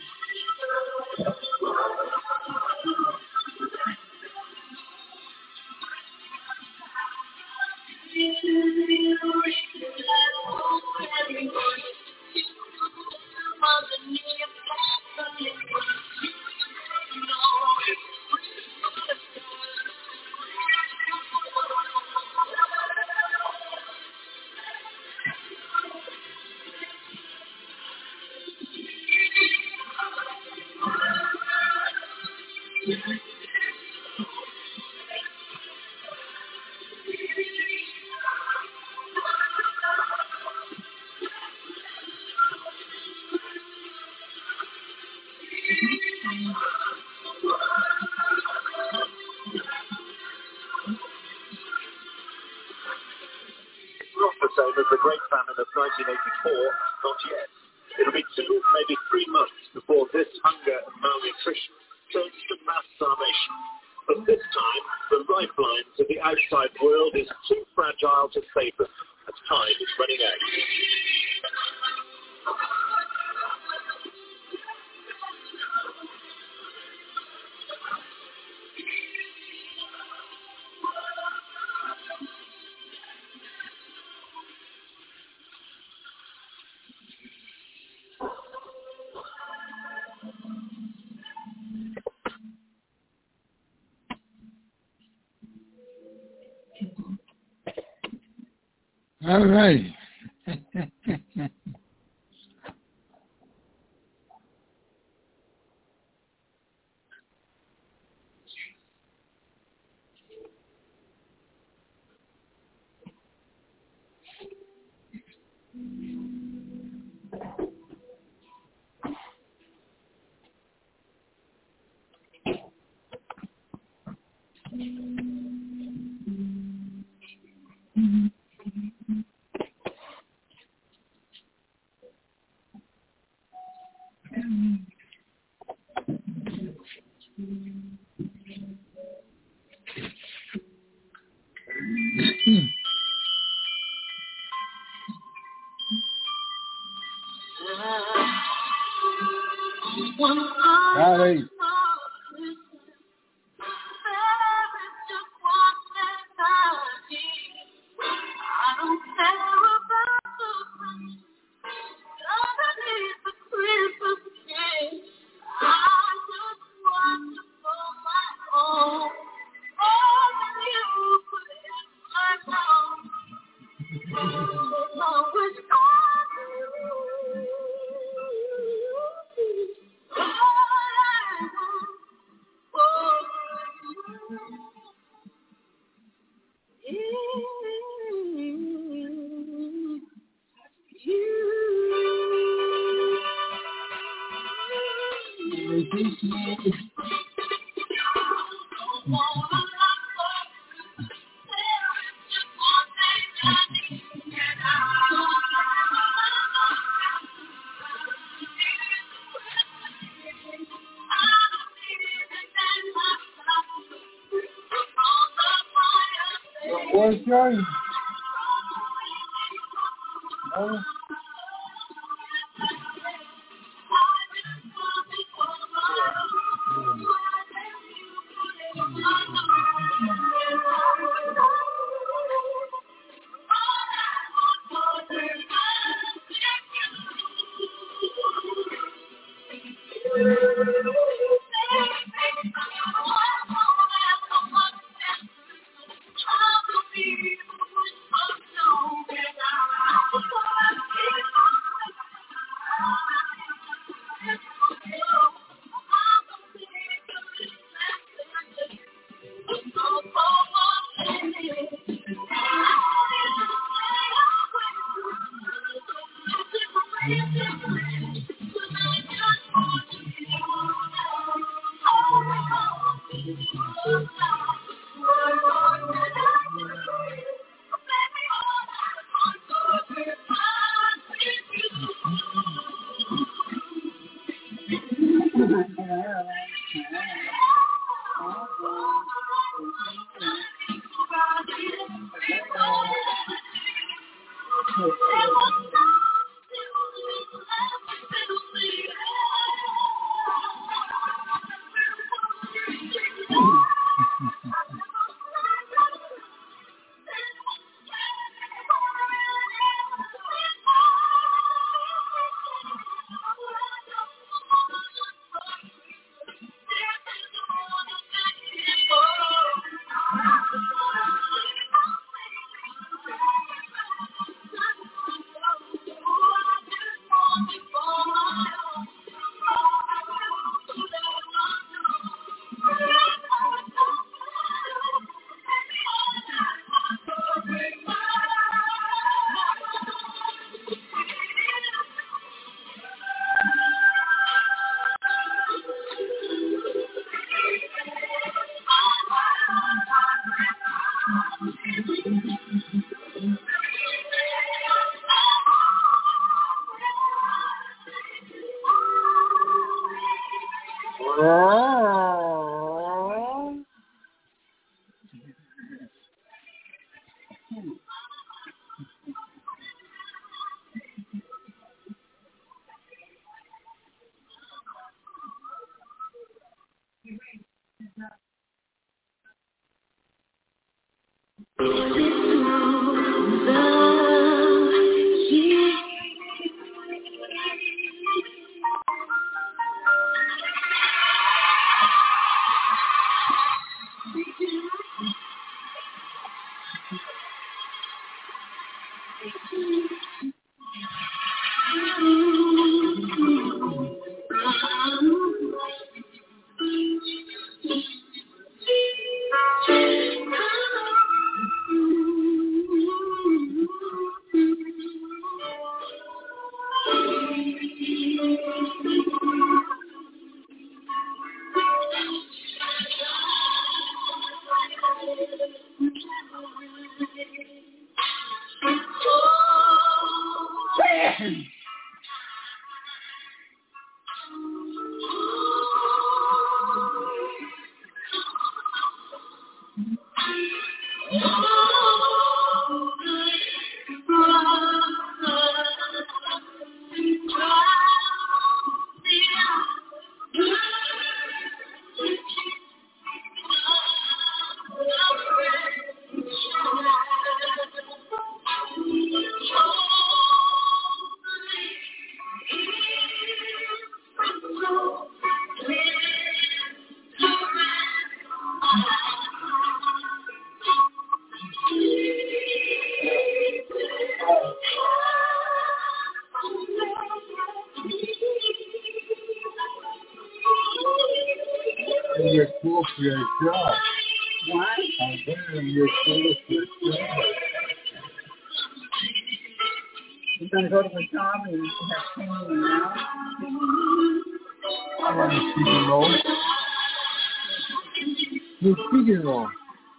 nineteen eighty-four, not yet. It'll be two, maybe three months before this hunger and malnutrition turns to mass starvation. But this time, the lifeline to the outside world is too fragile to save them, as time is running out. All right. Howdy. What's going? No. Oh. You're cool for your job. What? I'm wondering you're cool for your job. You're going to go to the job and you have training now? I want to speak in role. No speaking role.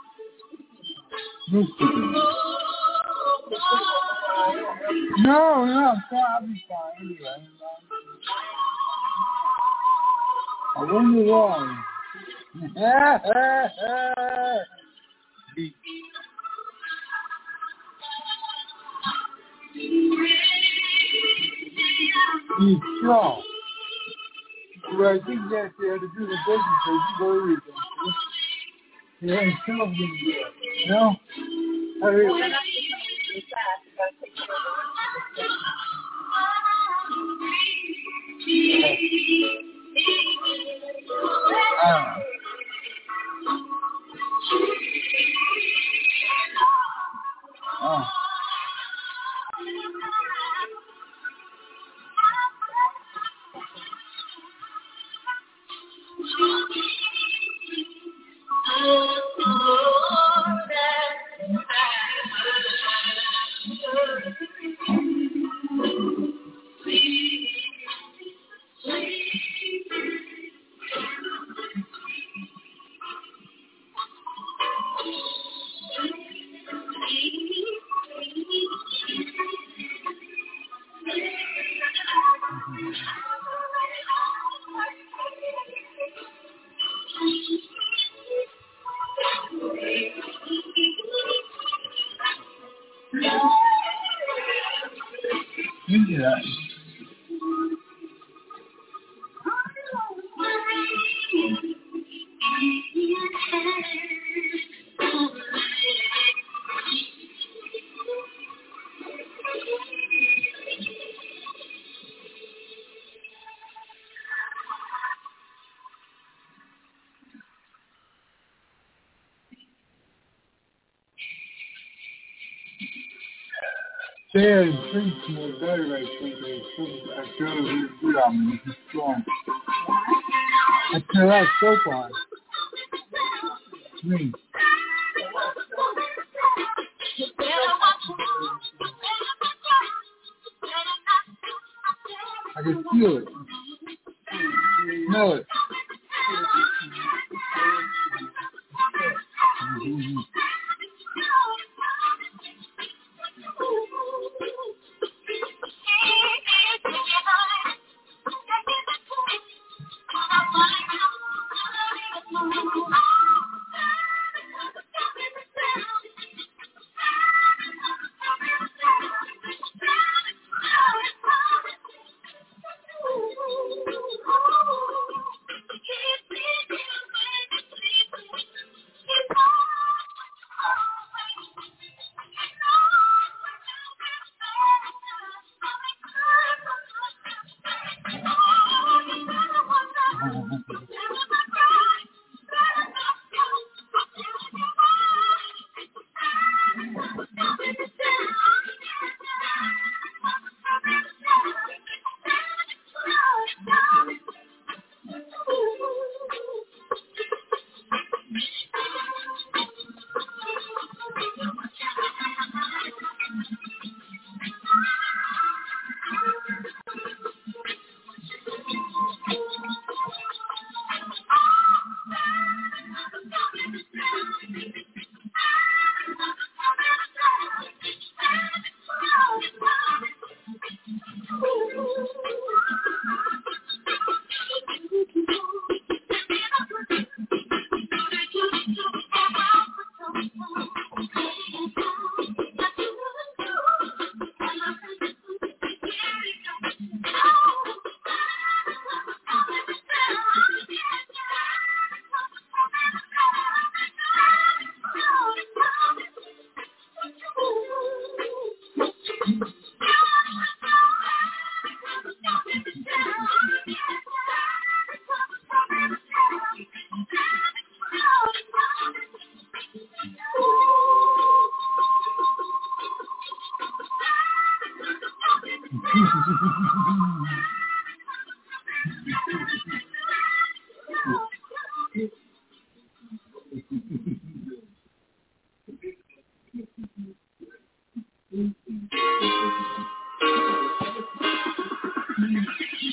No speaking role. No, no, I'm fine. I'll be fine anyway. I wonder why. You sure? Well, I think that they had to do the business, so you go with them. You ain't sure of them yet. No? I really... Ah. Oh. You do that. They are preaching a very, very quickly. I feel really good on me. This is strong. I feel that so far. Me. I can feel it. Smell it. Mm-hmm.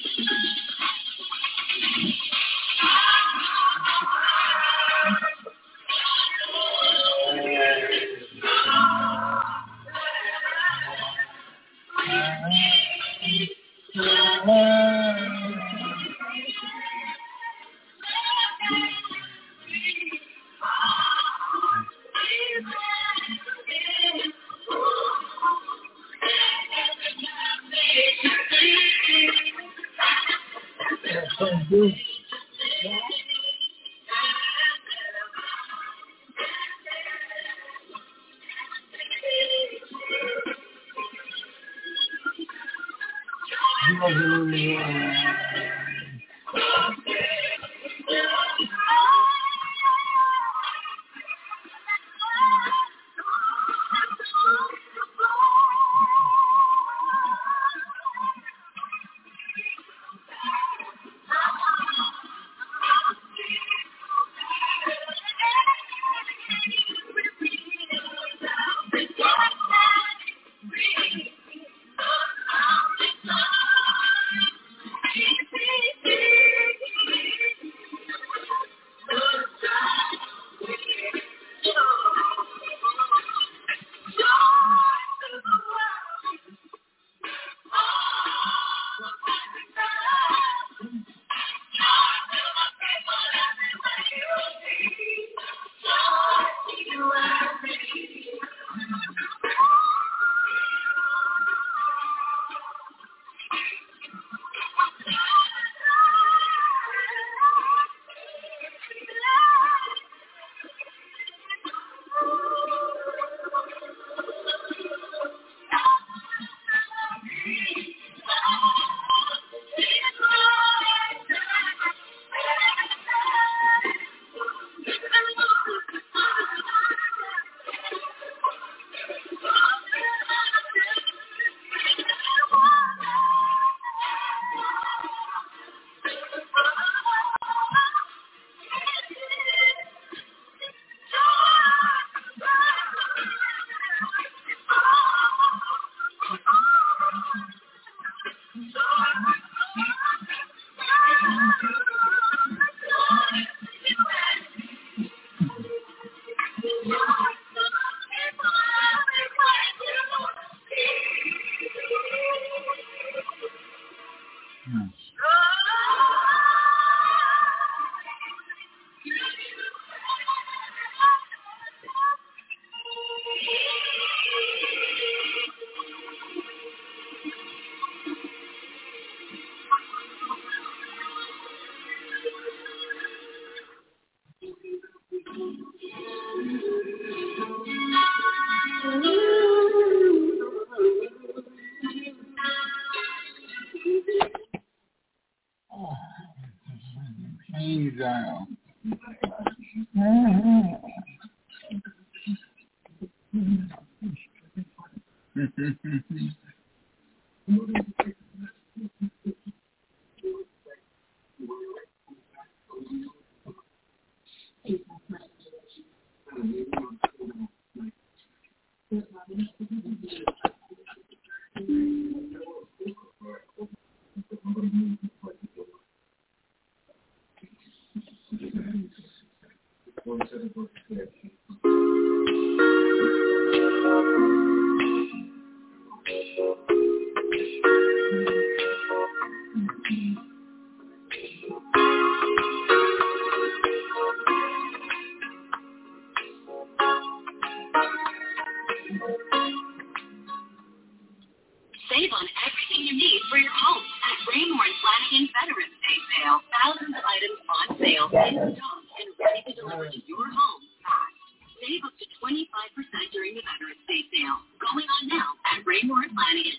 Save on everything you need for your home at Raymore and Flanagan Veterans Day sale. Thousands of items on sale, in stock, and ready to deliver to your home fast. Save up to twenty-five percent during the Veterans Day sale. Going on now at Raymore and Flanagan.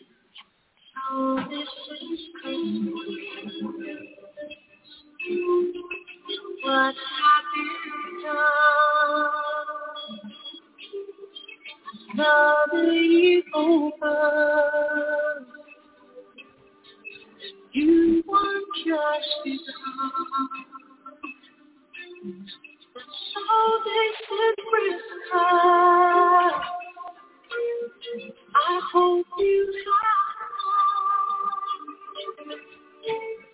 So this is Christmas. What have you done? Now the year's over, you want just begun. So this is Christmas. I hope you have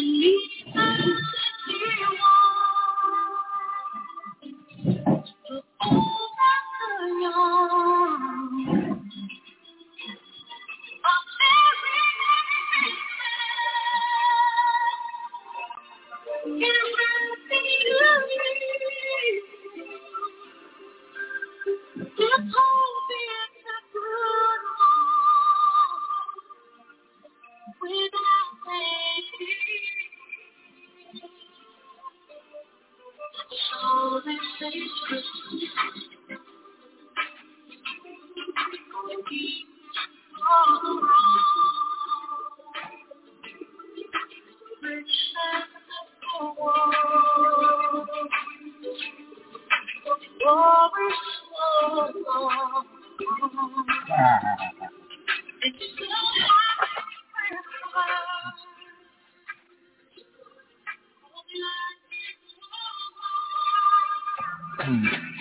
Hmm.